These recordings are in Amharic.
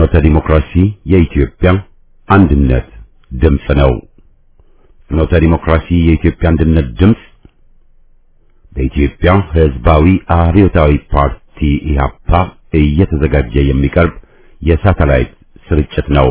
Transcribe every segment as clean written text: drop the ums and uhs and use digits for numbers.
ፍኖተ ዲሞክራሲ የኢትዮጵያ አንድነት ድምጽ ነው። ፍኖተ ዲሞክራሲ የኢትዮጵያ አንድነት ድምጽ በኢትዮጵያ ሕዝባዊ አብዮታዊ ፓርቲ ኢህአፓ እየተዘጋጀ የሚቀርብ የሳተላይት ስርጭት ነው።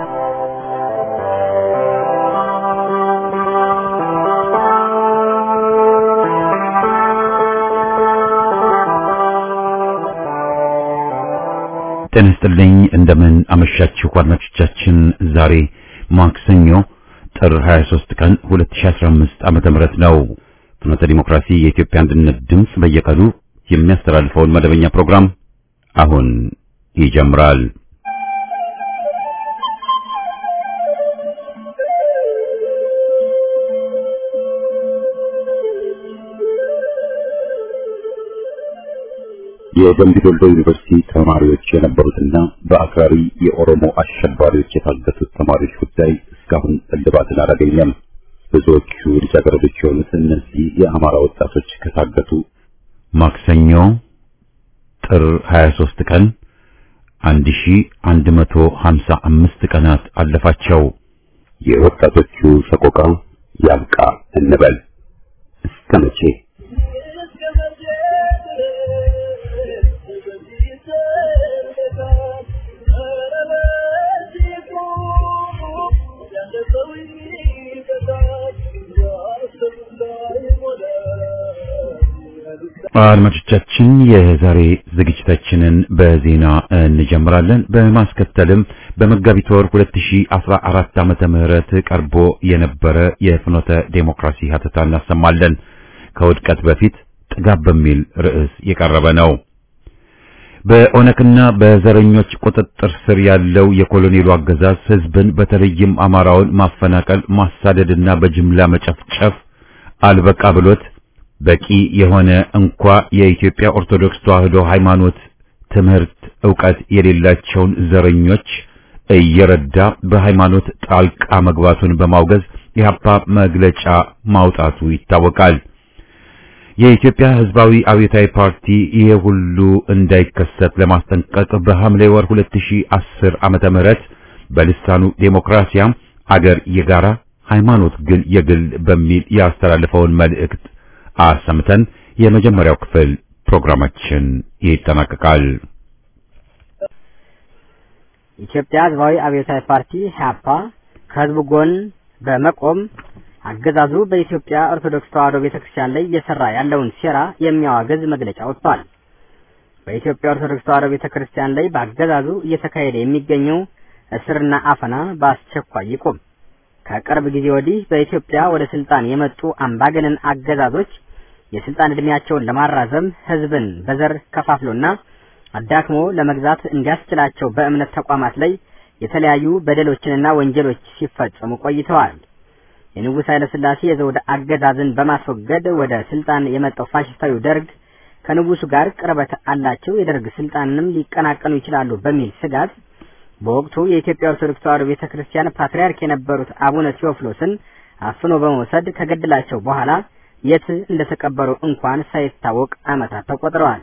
ጤና ይስጥልኝ። እንደምን አመሻችሁ አድማጮቻችን። ዛሬ ማክሰኞ ጥር 23 ቀን 2015 ዓመተ ምህረት ነው። ፍኖተ ዲሞክራሲ የኢትዮጵያ አንድነት ድምጽ በየቀኑ የሚያስተላልፈውን መደበኛ ፕሮግራም አሁን ይጀምራል። የደምቢ ዶሎ ዩኒቨርሲቲ ተማሪዎች የነበሩትና በአክራሪ የኦሮሞ አሸባሪዎች የታገቱት ተማሪዎች ጉዳይ እስካሁን እልባትን አላገኘም። ብዙዎቹ ልጃገረዶች የሆኑት እነዚህ የአማራ ወጣቶች ከታገቱ ማክሰኞ ጥር 23 ቀን 1155 ቀናት አለፋቸው። የወጣቶቹ ሰቆቃ ያብቃ እንበል። እስከ መቼ? አድማጮቻችን የዛሬ ዝግጅታችንን በዜና እንጀምራለን። በማስከተልም በመጋቢት ወር 2014 ዓመተ ምህረት ቀርቦ የነበረ የፍኖተ ዴሞክራሲ ሀተታ እናሰማለን። ከውድቀት በፊት ጥጋብ በሚል ርዕስ የቀረበ ነው። በኦነግና በዘረኞች ቁጥጥር ስር ያለው የኮሎኔሉ አገዛዝ ህዝብን በተለይም አማራውን ማፈናቀል፣ ማሳደድና በጅምላ መጨፍጨፍ አልበቃ ብሎት በቂ የሆነ እንኳ የኢትዮጵያ ኦርቶዶክስ ተዋሕዶ ሃይማኖት ትምህርት ዕውቀት የሌላቸውን ዘረኞች እየረዳ በሃይማኖት ጣልቃ መግባቱን በማውገዝ ኢህአፓ መግለጫ ማውጣቱ ይታወቃል። የኢትዮጵያ ሕዝባዊ አብዮታዊ ፓርቲ ይሄ ሁሉ እንዳይከሰት ለማስጠንቀቅ በሐምሌ ወር 2010 ዓመተ ምህረት በልሳኑ ዴሞክራሲያ አገር የጋራ ሃይማኖት ግን የግል በሚል ያስተላልፈውን መልእክት አሰምተን የመጀመሪያው ክፍል ፕሮግራማችን ይጠናቀቃል። ኢትዮጵያ ሕዝባዊ አብዮታዊ ፓርቲ ኢህአፓ ከህዝቡ ጎን በመቆም አገዛዙ በኢትዮጵያ ኦርቶዶክስ ተዋሕዶ ቤተክርስቲያን ላይ እየሰራ ያለውን ሴራ የሚያወግዝ መግለጫ ወጥቷል። በኢትዮጵያ ኦርቶዶክስ ተዋሕዶ ቤተክርስቲያን ላይ በአገዛዙ እየተካሄደ የሚገኘው እስርና አፈና በአስቸኳይ ይቁም። ከቅርብ ጊዜ ወዲህ በኢትዮጵያ ወደ ስልጣን የመጡ አምባገነን አገዛዞች የስልጣን እድሜያቸውን ለማራዘም ህዝብን በዘር ከፋፍሎና አዳክሞ ለመግዛት እንዲያስችላቸው በእምነት ተቋማት ላይ የተለያዩ በደሎችንና ወንጀሎች ሲፈጸሙ ቆይተዋል። የንጉሥ ኃይለ ሥላሴ የዘውድ አገዛዝን በማስወገድ ወደ ስልጣን የመጣው ፋሽስታዊ ደርግ ከንጉሱ ጋር ቅርበት አላቸው፣ የደርግ ስልጣንንም ሊቀናቀኑ ይችላሉ በሚል ስጋት በወቅቱ የኢትዮጵያ ኦርቶዶክስ ተዋሕዶ ቤተክርስቲያን ፓትርያርክ የነበሩት አቡነ ቴዎፍሎስን አፍኖ በመውሰድ ከገደላቸው በኋላ የት እንደተቀበሩ እንኳን ሳይታወቅ ዓመታት ተቆጥረዋል።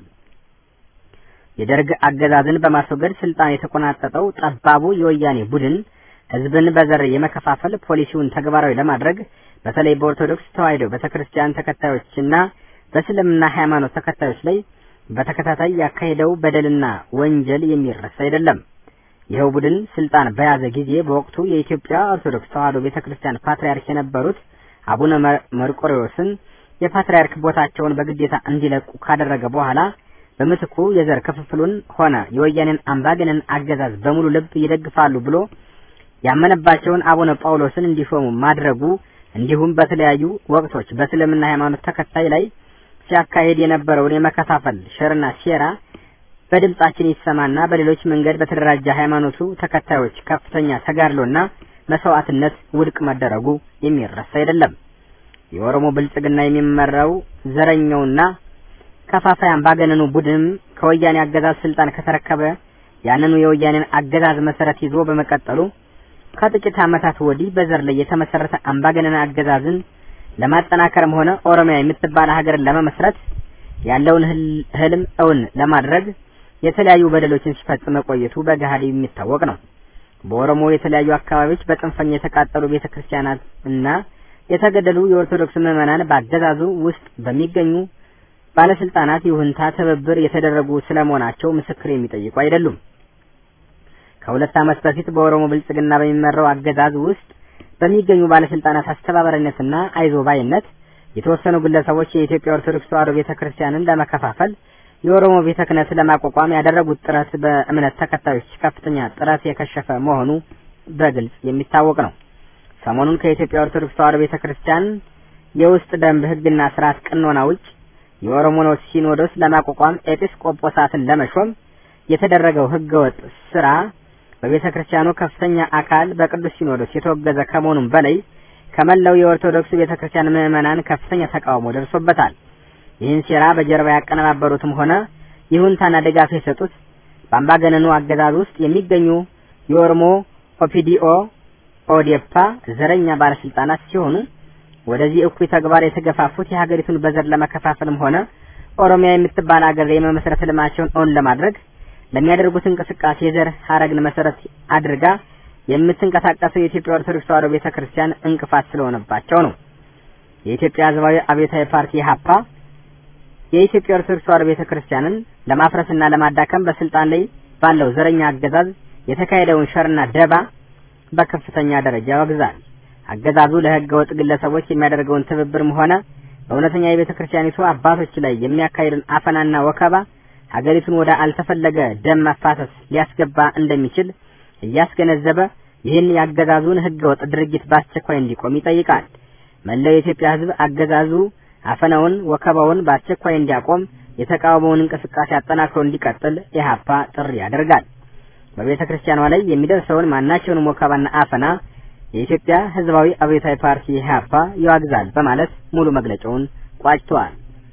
የደርግ አገዛዝን በማስወገድ ስልጣን የተቆናጠጠው ጠባቡ የወያኔ ቡድን ህዝብን በዘር የመከፋፈል ፖሊሲውን ተግባራዊ ለማድረግ በተለይ በኦርቶዶክስ ተዋሕዶ ቤተክርስቲያን ተከታዮችና በእስልምና ሃይማኖት ተከታዮች ላይ በተከታታይ ያካሄደው በደልና ወንጀል የሚረሳ አይደለም። ይኸው ቡድን ስልጣን በያዘ ጊዜ በወቅቱ የኢትዮጵያ ኦርቶዶክስ ተዋሕዶ ቤተክርስቲያን ፓትርያርክ የነበሩት አቡነ መርቆሬዎስን የፓትርያርክ ቦታቸውን በግዴታ እንዲለቁ ካደረገ በኋላ በምትኩ የዘር ክፍፍሉን ሆነ የወያኔን አምባገነን አገዛዝ በሙሉ ልብ ይደግፋሉ ብሎ ያመነባቸውን አቡነ ጳውሎስን እንዲሾሙ ማድረጉ እንዲሁም በተለያዩ ወቅቶች በእስልምና ሃይማኖት ተከታይ ላይ ሲያካሄድ የነበረውን የመከፋፈል ሸርና ሴራ በድምጻችን ይሰማና በሌሎች መንገድ በተደራጀ ሃይማኖቱ ተከታዮች ከፍተኛ ተጋድሎና መስዋዕትነት ውድቅ መደረጉ የሚረሳ አይደለም። የኦሮሞ ብልጽግና የሚመራው ዘረኛውና ከፋፋይ አምባገነኑ ቡድን ከወያኔ አገዛዝ ስልጣን ከተረከበ ያንኑ የወያኔን አገዛዝ መሰረት ይዞ በመቀጠሉ ከጥቂት ዓመታት ወዲህ በዘር ላይ የተመሰረተ አምባገነን አገዛዝን ለማጠናከርም ሆነ ኦሮሚያ የምትባል ሀገርን ለመመስረት ያለውን ህልም እውን ለማድረግ የተለያዩ በደሎችን ሲፈጽም ቆይቱ በገሃድ የሚታወቅ ነው። በኦሮሞ የተለያዩ አካባቢዎች በጥንፈኛ የተቃጠሉ ቤተክርስቲያናት እና የተገደሉ የኦርቶዶክስ ምዕመናን በአገዛዙ ውስጥ በሚገኙ ባለስልጣናት ይሁንታ ትብብር የተደረጉ ስለመሆናቸው ምስክር የሚጠይቁ አይደሉም። ከ2 ዓመት በፊት በኦሮሞ ብልጽግና በሚመራው አገዛዝ ውስጥ በሚገኙ ባለስልጣናት አስተባባሪነትና አይዞባይነት የተወሰኑ ግለሰቦች የኢትዮጵያ ኦርቶዶክስ ተዋሕዶ ቤተክርስቲያንን ለመከፋፈል የኦሮሞ ቤተ ክህነት ለማቋቋም ያደረጉት ጥረት በእምነት ተከታዮች ከፍተኛ ጥረት የከሸፈ መሆኑ በግልጽ የሚታወቅ ነው። ሰሞኑን ከኢትዮጵያ ኦርቶዶክስ ተዋሕዶ ቤተክርስቲያን የውስጥ ደንብ ሕግና ስርዓት ቅኖና ውጭ የኦሮሞ ሲኖዶስ ለማቋቋም ኤጲስቆጶሳትን ለመሾም የተደረገው ህገወጥ ስራ በቤተክርስቲያኑ ከፍተኛ አካል በቅዱስ ሲኖዶስ የተወገዘ ከመሆኑም በላይ ከመላው የኦርቶዶክስ ቤተክርስቲያን ምዕመናን ከፍተኛ ተቃውሞ ደርሶበታል። ይህን ሴራ በጀርባ ያቀነባበሩትም ሆነ ይሁንታና ድጋፍ የሰጡት በአምባገነኑ አገዛዝ ውስጥ የሚገኙ የኦሮሞ ኦፒዲኦ፣ ኦዴፓ ዘረኛ ባለስልጣናት ሲሆኑ ወደዚህ እኩይ ተግባር የተገፋፉት የሀገሪቱን በዘር ለመከፋፈልም ሆነ ኦሮሚያ የምትባል ሀገር የመመስረት ልማቸውን ኦን ለማድረግ ለሚያደርጉት እንቅስቃሴ የዘር ሐረግን መሰረት አድርጋ የምትንቀሳቀሰው የኢትዮጵያ ኦርቶዶክስ ተዋሕዶ ቤተክርስቲያን እንቅፋት ስለሆነባቸው ነው። የኢትዮጵያ ሕዝባዊ አብዮታዊ ፓርቲ ኢህአፓ የኢትዮጵያ ኦርቶዶክስ ተዋሕዶ ቤተክርስቲያንን ለማፍረስና ለማዳከም በስልጣን ላይ ባለው ዘረኛ አገዛዝ የተካሄደውን ሸርና ደባ በከፍተኛ ደረጃ ያወግዛል። አገዛዙ ለህገ ወጥ ግለሰቦች የሚያደርገውን ትብብርም ሆነ በእውነተኛ የቤተክርስቲያኒቱ አባቶች ላይ የሚያካሂዱን አፈናና ወከባ ሀገሪቱን ወደ አልተፈለገ ደም መፋሰስ ሊያስገባ እንደሚችል እያስገነዘበ ይህን ያገዛዙን ህገ ወጥ ድርጊት በአስቸኳይ እንዲቆም ይጠይቃል። መላው የኢትዮጵያ ህዝብ አገዛዙ አፈናውን ወከባውን በአስቸኳይ እንዲያቆም የተቃውሞውን እንቅስቃሴ አጠናክሮ እንዲቀጥል ኢህአፓ ጥሪ ያደርጋል። በቤተክርስቲያኗ ላይ የሚደርሰውን ማናቸውንም ወከባና አፈና የኢትዮጵያ ህዝባዊ አብዮታዊ ፓርቲ ኢህአፓ ያወግዛል በማለት ሙሉ መግለጫውን ቋጭቷል።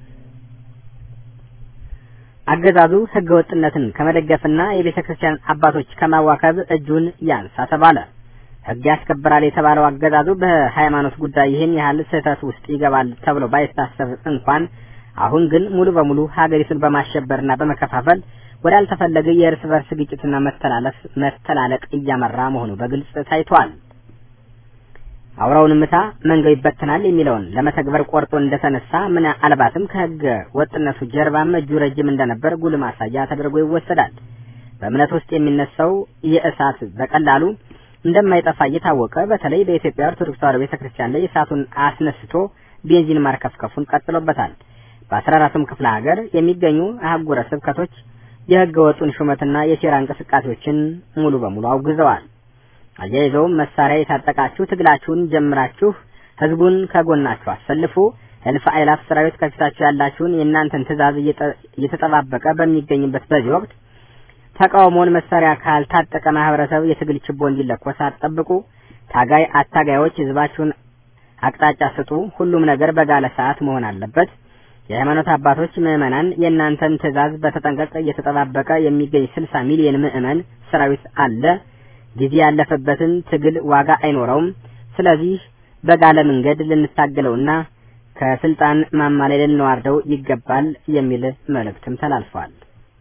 አገዛዙ ህገወጥነትን ከመደገፍና የቤተክርስቲያን አባቶች ከማዋከብ እጁን ያንሳ ተባለ። ህግ ያስከብራል የተባለው አገዛዙ በሃይማኖት ጉዳይ ይህን ያህል ስህተት ውስጥ ይገባል ተብሎ ባይታሰብ እንኳን አሁን ግን ሙሉ በሙሉ ሀገሪቱን በማሸበርና በመከፋፈል ወዳልተፈለገ የእርስ በርስ ግጭትና መተላለቅ እያመራ መሆኑ በግልጽ ታይቷል። አውራውን ምታ መንገው ይበተናል የሚለውን ለመተግበር ቆርጦ እንደተነሳ ምን አልባትም ከህገ ወጥነቱ ጀርባም እጁ ረጅም እንደነበር ጉልህ ማሳያ ተደርጎ ይወሰዳል። በእምነት ውስጥ የሚነሳው የእሳት በቀላሉ እንደማይጠፋ እየታወቀ በተለይ በኢትዮጵያ ኦርቶዶክስ ተዋሕዶ ቤተክርስቲያን ላይ እሳቱን አስነስቶ ቤንዚን ማርከፍከፉን ቀጥሎበታል። በ14ቱም ክፍለ ሀገር የሚገኙ አህጉረ ስብከቶች የህገ ወጡን ሹመትና የሴራ እንቅስቃሴዎችን ሙሉ በሙሉ አውግዘዋል። አያይዘውም መሳሪያ የታጠቃችሁ ትግላችሁን ጀምራችሁ ህዝቡን ከጎናችሁ አሰልፉ፣ እልፍ አእላፍ ሰራዊት ከፊታችሁ ያላችሁን የእናንተን ትእዛዝ እየተጠባበቀ በሚገኝበት በዚህ ወቅት ተቃውሞውን መሳሪያ ካልታጠቀ ማህበረሰብ የትግል ችቦ እንዲለኮስ አትጠብቁ። ታጋይ አታጋዮች ህዝባችሁን አቅጣጫ ስጡ። ሁሉም ነገር በጋለ ሰዓት መሆን አለበት። የሃይማኖት አባቶች ምዕመናን የእናንተን ትእዛዝ በተጠንቀቅ እየተጠባበቀ የሚገኝ 60 ሚሊዮን ምዕመን ሰራዊት አለ። ጊዜ ያለፈበትን ትግል ዋጋ አይኖረውም። ስለዚህ በጋለ መንገድ ልንታገለውና ከስልጣን ማማ ላይ ልንዋርደው ይገባል የሚል መልእክትም ተላልፏል።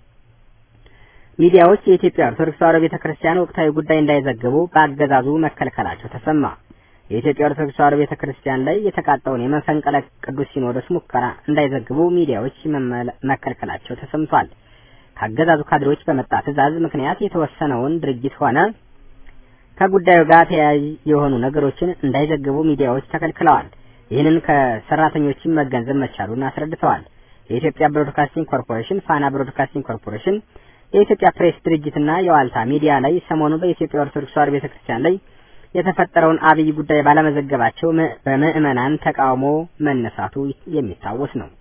ሚዲያዎች የኢትዮጵያ ኦርቶዶክስ ተዋሕዶ ቤተክርስቲያን ወቅታዊ ጉዳይ እንዳይዘግቡ በአገዛዙ መከልከላቸው ተሰማ። የኢትዮጵያ ኦርቶዶክስ ተዋሕዶ ቤተክርስቲያን ላይ የተቃጣውን የመፈንቅለ ቅዱስ ሲኖዶስ ሙከራ እንዳይዘግቡ ሚዲያዎች መከልከላቸው ተሰምቷል። ከአገዛዙ ካድሬዎች በመጣ ትዕዛዝ ምክንያት የተወሰነውን ድርጊት ሆነ ከጉዳዩ ጋር ተያያዥ የሆኑ ነገሮችን እንዳይዘግቡ ሚዲያዎች ተከልክለዋል። ይህንን ከሰራተኞችም መገንዘብ መቻሉን አስረድተዋል። የኢትዮጵያ ብሮድካስቲንግ ኮርፖሬሽን፣ ፋና ብሮድካስቲንግ ኮርፖሬሽን፣ የኢትዮጵያ ፕሬስ ድርጅትና የዋልታ ሚዲያ ላይ ሰሞኑን በኢትዮጵያ ኦርቶዶክስ ተዋሕዶ ቤተክርስቲያን ላይ የተፈጠረውን አብይ ጉዳይ ባለመዘገባቸው በምዕመናን ተቃውሞ መነሳቱ የሚታወስ ነው።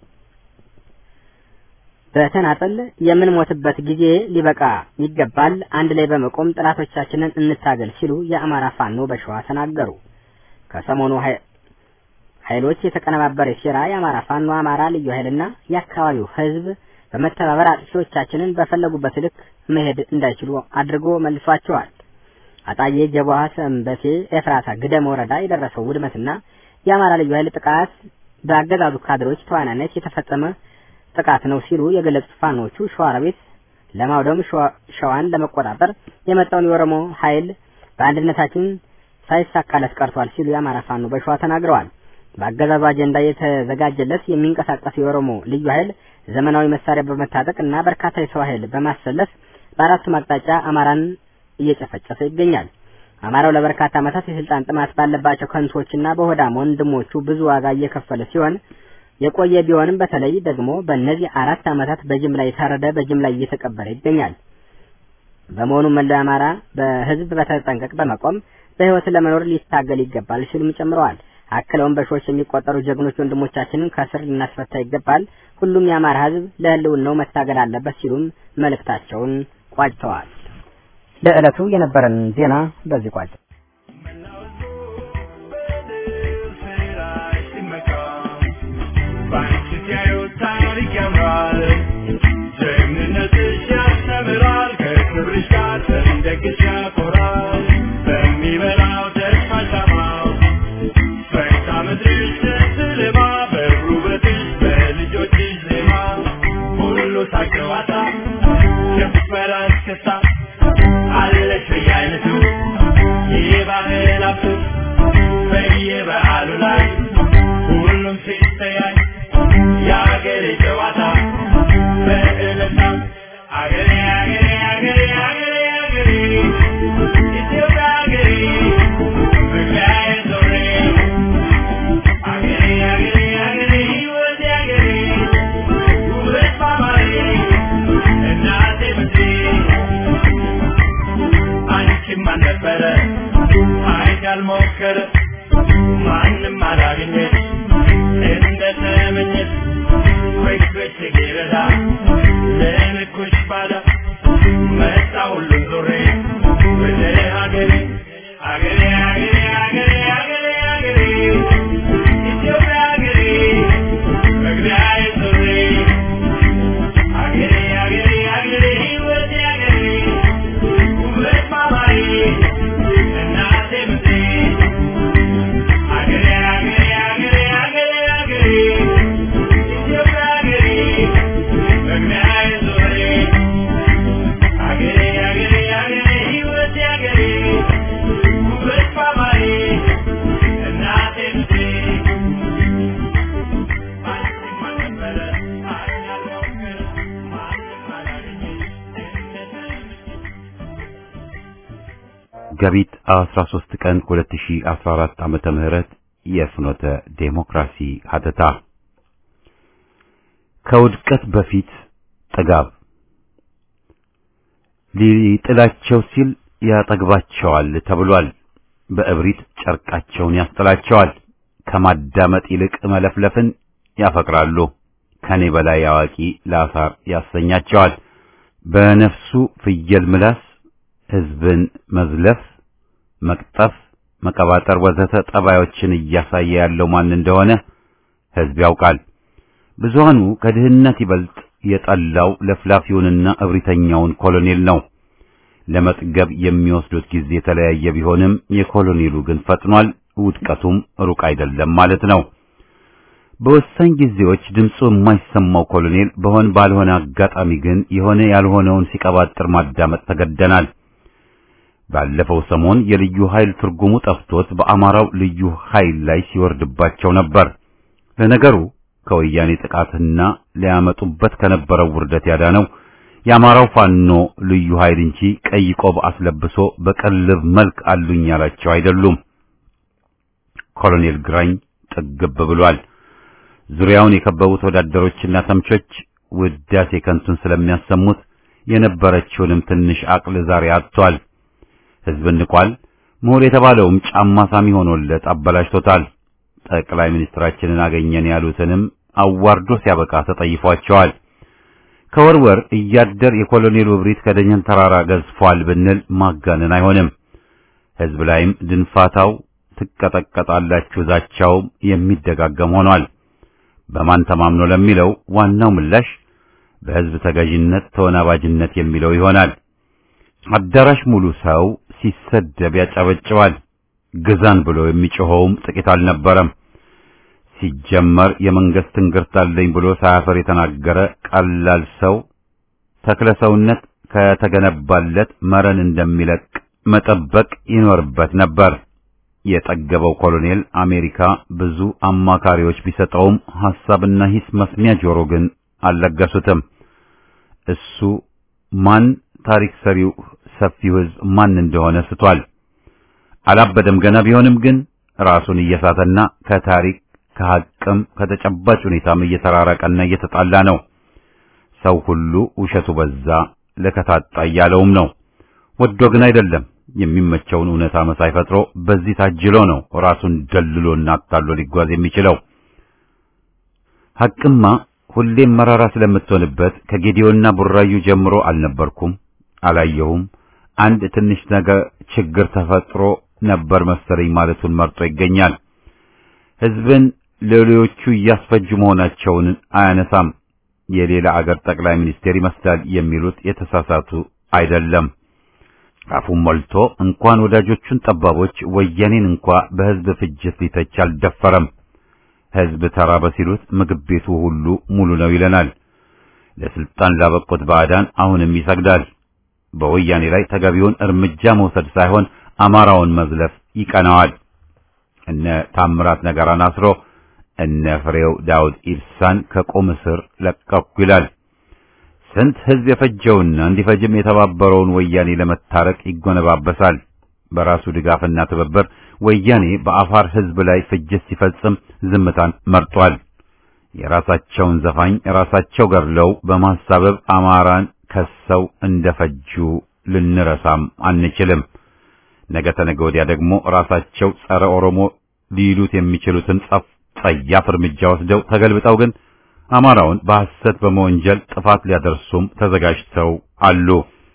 በተናጠል የምንሞትበት ጊዜ ሊበቃ ይገባል፣ አንድ ላይ በመቆም ጥላቶቻችንን እንታገል ሲሉ የአማራ ፋኖ በሸዋ ተናገሩ። ከሰሞኑ ኃይሎች የተቀነባበረ ሴራ የአማራ ፋኖ አማራ ልዩ ኃይልና የአካባቢው ህዝብ በመተባበር አጥፊዎቻችንን በፈለጉበት ልክ መሄድ እንዳይችሉ አድርጎ መልሷቸዋል። አጣዬ፣ ጀቧ፣ ሰንበቴ፣ ኤፍራታ፣ ግደም ወረዳ የደረሰው ውድመትና የአማራ ልዩ ኃይል ጥቃት በአገዛዙ ካድሬዎች ተዋናነት የተፈጸመ ጥቃት ነው ሲሉ የገለጹት ፋኖቹ ሸዋሮቢት ለማውደም ሸዋን ለመቆጣጠር የመጣውን የኦሮሞ ኃይል በአንድነታችን ሳይሳካለት ቀርቷል ሲሉ የአማራ ፋኖ በሸዋ ተናግረዋል። በአገዛዙ አጀንዳ የተዘጋጀለት የሚንቀሳቀስ የኦሮሞ ልዩ ኃይል ዘመናዊ መሳሪያ በመታጠቅ እና በርካታ የሰው ኃይል በማሰለፍ በአራቱም አቅጣጫ አማራን እየጨፈጨፈ ይገኛል። አማራው ለበርካታ ዓመታት የስልጣን ጥማት ባለባቸው ከንቶችና በሆዳም ወንድሞቹ ብዙ ዋጋ እየከፈለ ሲሆን የቆየ ቢሆንም በተለይ ደግሞ በእነዚህ 4 ዓመታት በጅምላ የታረደ በጅምላ እየተቀበረ ይገኛል። በመሆኑ መላው አማራ በህዝብ በተጠንቀቅ በመቆም በህይወት ለመኖር ሊታገል ይገባል ሲሉም ጨምረዋል። አክለውም በሺዎች የሚቆጠሩ ጀግኖች ወንድሞቻችንን ከስር ልናስፈታ ይገባል፣ ሁሉም የአማራ ህዝብ ለህልውናው መታገል አለበት ሲሉም መልእክታቸውን ቋጭተዋል። ለዕለቱ የነበረን ዜና በዚህ ቋጭ። መጋቢት 13 ቀን 2014 ዓመተ ምህረት የፍኖተ ዴሞክራሲ ሀተታ ከውድቀት በፊት ጥጋብ ሊጥላቸው ሲል ያጠግባቸዋል ተብሏል። በእብሪት ጨርቃቸውን ያስጥላቸዋል። ከማዳመጥ ይልቅ መለፍለፍን ያፈቅራሉ። ከኔ በላይ አዋቂ ላሳር ያሰኛቸዋል። በነፍሱ ፍየል ምላስ ህዝብን መዝለፍ፣ መቅጠፍ፣ መቀባጠር ወዘተ ጠባዮችን እያሳየ ያለው ማን እንደሆነ ህዝብ ያውቃል። ብዙሃኑ ከድህነት ይበልጥ የጠላው ለፍላፊውንና እብሪተኛውን ኮሎኔል ነው። ለመጥገብ የሚወስዱት ጊዜ የተለያየ ቢሆንም የኮሎኔሉ ግን ፈጥኗል። ውድቀቱም ሩቅ አይደለም ማለት ነው። በወሳኝ ጊዜዎች ድምፁ የማይሰማው ኮሎኔል በሆን ባልሆነ አጋጣሚ ግን የሆነ ያልሆነውን ሲቀባጥር ማዳመጥ ተገደናል። ባለፈው ሰሞን የልዩ ኃይል ትርጉሙ ጠፍቶት በአማራው ልዩ ኃይል ላይ ሲወርድባቸው ነበር። ለነገሩ ከወያኔ ጥቃትና ሊያመጡበት ከነበረው ውርደት ያዳነው የአማራው ፋኖ ልዩ ኃይል እንጂ ቀይ ቆብ አስለብሶ በቀልብ መልክ አሉኝ ያላቸው አይደሉም። ኮሎኔል ግራኝ ጥግብ ብሏል። ዙሪያውን የከበቡት ወዳደሮችና ተምቾች ውዳሴ ከንቱን ስለሚያሰሙት የነበረችውንም ትንሽ አቅል ዛሬ አጥቷል። ህዝብን ንቋል። ምሁር የተባለውም ጫማ ሳሚ ሆኖለት አበላሽቶታል። ጠቅላይ ሚኒስትራችንን አገኘን ያሉትንም አዋርዶ ሲያበቃ ተጠይፏቸዋል። ከወርወር እያደር የኮሎኔሉ እብሪት ከደጀን ተራራ ገዝፏል ብንል ማጋነን አይሆንም። ህዝብ ላይም ድንፋታው ትቀጠቀጣላችሁ ዛቻው የሚደጋገም ሆኗል። በማን ተማምኖ ለሚለው ዋናው ምላሽ በህዝብ ተገዥነት ተወናባጅነት የሚለው ይሆናል። አዳራሽ ሙሉ ሰው ሲሰደብ ያጨበጭባል። ግዛን ብሎ የሚጮኸውም ጥቂት አልነበረም። ሲጀመር የመንግስት እንግርት አለኝ ብሎ ሳያፈር የተናገረ ቀላል ሰው ተክለሰውነት ከተገነባለት መረን እንደሚለቅ መጠበቅ ይኖርበት ነበር። የጠገበው ኮሎኔል አሜሪካ ብዙ አማካሪዎች ቢሰጠውም ሐሳብና ሂስ መስሚያ ጆሮ ግን አልለገሱትም። እሱ ማን ታሪክ ሰሪው ሰፊው ሕዝብ ማን እንደሆነ ስቷል። አላበደም ገና ቢሆንም ግን ራሱን እየሳተና ከታሪክ ከሐቅም ከተጨባጭ ሁኔታም እየተራራቀና እየተጣላ ነው። ሰው ሁሉ ውሸቱ በዛ ለከታጣ ያለውም ነው። ወዶ ግን አይደለም። የሚመቸውን እውነታ መሳይ ፈጥሮ በዚህ ታጅሎ ነው ራሱን ደልሎና አታሎ ሊጓዝ የሚችለው። ሐቅማ ሁሌም መራራ ስለምትሆንበት ከጌዲዮና ቡራዩ ጀምሮ አልነበርኩም፣ አላየሁም፣ አንድ ትንሽ ነገር ችግር ተፈጥሮ ነበር መሰለኝ ማለቱን መርጦ ይገኛል። ሕዝብን ሌሎቹ እያስፈጁ መሆናቸውን አያነሳም። የሌላ አገር ጠቅላይ ሚኒስቴር ይመስላል የሚሉት የተሳሳቱ አይደለም። አፉን ሞልቶ እንኳን ወዳጆቹን ጠባቦች ወያኔን እንኳ በሕዝብ ፍጅት ሊተች አልደፈረም። ሕዝብ ተራበ ሲሉት ምግብ ቤቱ ሁሉ ሙሉ ነው ይለናል። ለስልጣን ላበቁት ባዕዳን አሁንም ይሰግዳል። በወያኔ ላይ ተገቢውን እርምጃ መውሰድ ሳይሆን አማራውን መዝለፍ ይቀናዋል። እነ ታምራት ነገራን አስሮ እነ ፍሬው ዳውድ ኢብሳን ከቁም እስር ለቀቁ ይላል። ስንት ሕዝብ የፈጀውና እንዲፈጅም የተባበረውን ወያኔ ለመታረቅ ይጎነባበሳል። በራሱ ድጋፍና ትብብር ወያኔ በአፋር ሕዝብ ላይ ፍጅት ሲፈጽም ዝምታን መርጧል። የራሳቸውን ዘፋኝ ራሳቸው ገድለው በማሳበብ አማራን ከሰው እንደፈጁ ልንረሳም አንችልም። ነገ ተነገ ወዲያ ደግሞ ራሳቸው ጸረ ኦሮሞ ሊሉት የሚችሉትን ጸያፍ እርምጃ ወስደው ተገልብጠው ግን አማራውን በሐሰት በመወንጀል ጥፋት ሊያደርሱም ተዘጋጅተው አሉ።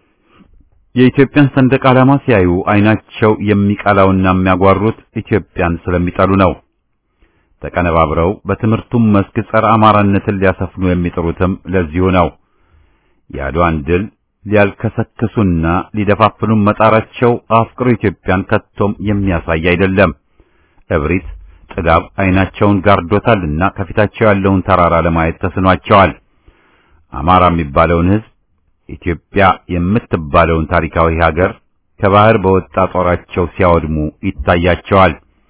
የኢትዮጵያን ሰንደቅ ዓላማ ሲያዩ አይናቸው የሚቀላውና የሚያጓሩት ኢትዮጵያን ስለሚጠሉ ነው። ተቀነባብረው በትምህርቱም መስክ ጸረ አማራነትን ሊያሰፍኑ የሚጥሩትም ለዚሁ ነው። የአድዋን ድል ሊያልከሰክሱና ሊደፋፍኑ መጣራቸው አፍቅሮ ኢትዮጵያን ከቶም የሚያሳይ አይደለም። እብሪት ጥጋብ አይናቸውን ጋርዶታልና ከፊታቸው ያለውን ተራራ ለማየት ተስኗቸዋል። አማራ የሚባለውን ሕዝብ ኢትዮጵያ የምትባለውን ታሪካዊ ሀገር ከባህር በወጣ ጦራቸው ሲያወድሙ ይታያቸዋል።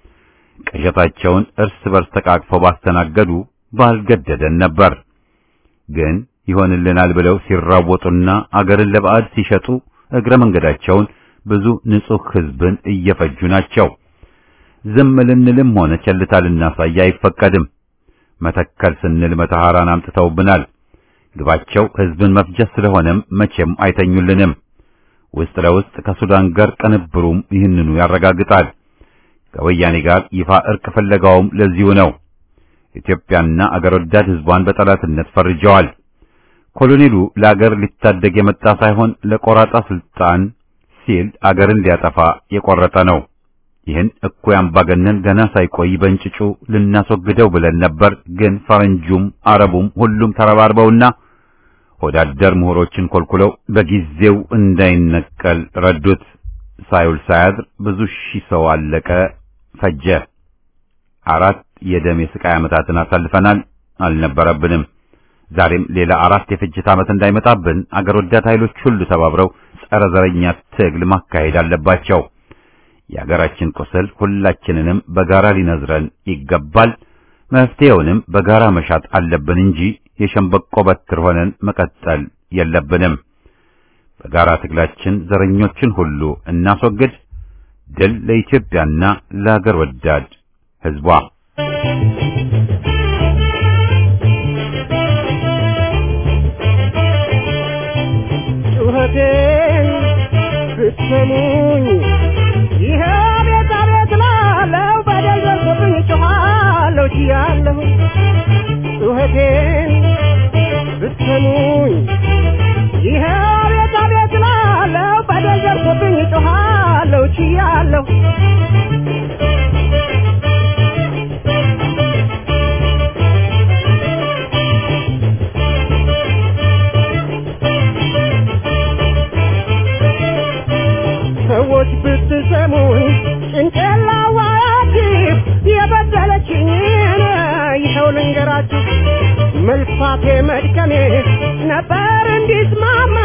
ቅዠታቸውን እርስ በርስ ተቃቅፈው ባስተናገዱ ባልገደደን ነበር። ግን ይሆንልናል ብለው ሲራወጡና አገርን ለባዕድ ሲሸጡ እግረ መንገዳቸውን ብዙ ንጹሕ ሕዝብን እየፈጁ ናቸው። ዝም ልንልም ሆነ ቸልታ ልናሳይ አይፈቀድም። መተከል ስንል መተሐራን አምጥተውብናል። ግባቸው ሕዝብን መፍጀት ስለሆነም መቼም አይተኙልንም። ውስጥ ለውስጥ ከሱዳን ጋር ቅንብሩም ይህንኑ ያረጋግጣል። ከወያኔ ጋር ይፋ እርቅ ፍለጋውም ለዚሁ ነው። ኢትዮጵያና አገር ወዳድ ሕዝቧን በጠላትነት ፈርጀዋል። ኮሎኔሉ ለአገር ሊታደግ የመጣ ሳይሆን ለቆራጣ ስልጣን ሲል አገርን ሊያጠፋ የቆረጠ ነው። ይህን እኩይ አምባገነን ገና ሳይቆይ በእንጭጩ ልናስወግደው ብለን ነበር። ግን ፈረንጁም አረቡም ሁሉም ተረባርበውና ወዳደር ምሁሮችን ኮልኩለው በጊዜው እንዳይነቀል ረዱት። ሳይውል ሳያድር ብዙ ሺህ ሰው አለቀ፣ ፈጀ። 4 የደም የስቃይ ዓመታትን አሳልፈናል። አልነበረብንም። ዛሬም ሌላ 4 የፍጅት ዓመት እንዳይመጣብን አገር ወዳድ ኃይሎች ሁሉ ተባብረው ጸረ ዘረኛ ትግል ማካሄድ አለባቸው። የአገራችን ቁስል ሁላችንንም በጋራ ሊነዝረን ይገባል። መፍትሄውንም በጋራ መሻት አለብን እንጂ የሸምበቆ በትር ሆነን መቀጠል የለብንም። በጋራ ትግላችን ዘረኞችን ሁሉ እናስወግድ። ድል ለኢትዮጵያና ለአገር ወዳድ ሕዝቧ። ጩኸቴን ብትሰሙኝ ይሄ ቤት አቤት ላለው በደል ደርሶብኝ ጮኻለሁ ችያለሁ። ጩኸቴን ብትሰሙኝ ይሄ ቤት አቤት ላለው በደል ደርሶብኝ ጮኻለሁ ችያለሁ። ሰዎች ብትሰሙኝ ጭንቅላዋችሁ የበደለችኝን ይኸው ልንገራችሁ። መልፋቴ መድከሜ ነበር እንዲስማማ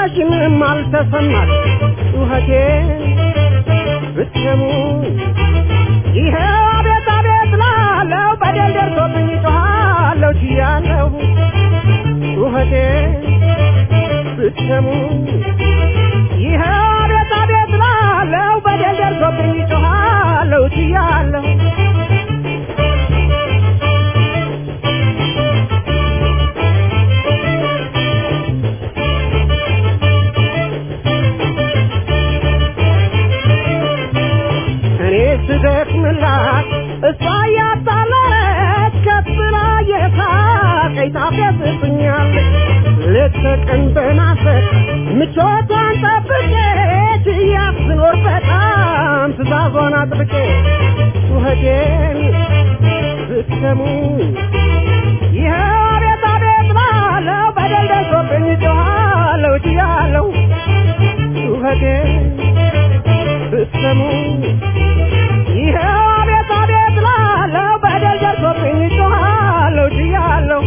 ብለሽ ምንም አልተሰማት ጩኸቴን ብትሰሙኝ ይሄ አቤት አቤት ላለው በደል ደርሶብኝ ጮኻለሁ ችያለሁ ጩኸቴን ብትሰሙኝ ይሄ አቤት አቤት ላለው በደል ደርሶብኝ ጮኻለሁ ችያለሁ ስደክምላት እሷ ያጣላት ከብላ የሳቀኝ ታፈስብኛለች ሌት ተቀን በናፈቅ ምቾቷን ጠብቄ ትያት ስኖር በጣም ትእዛዟን አጥብቄ ጩኸቴን ብትሰሙኝ ይሄ አቤት አቤት ላለው በደል ደርሶብኝ ጮኻለሁ ችያለሁ ጩኸቴን ብትሰሙኝ ይሄ አቤት አቤት ላለው በደል ደርሶብኝ ጮኻለሁ ችያለሁ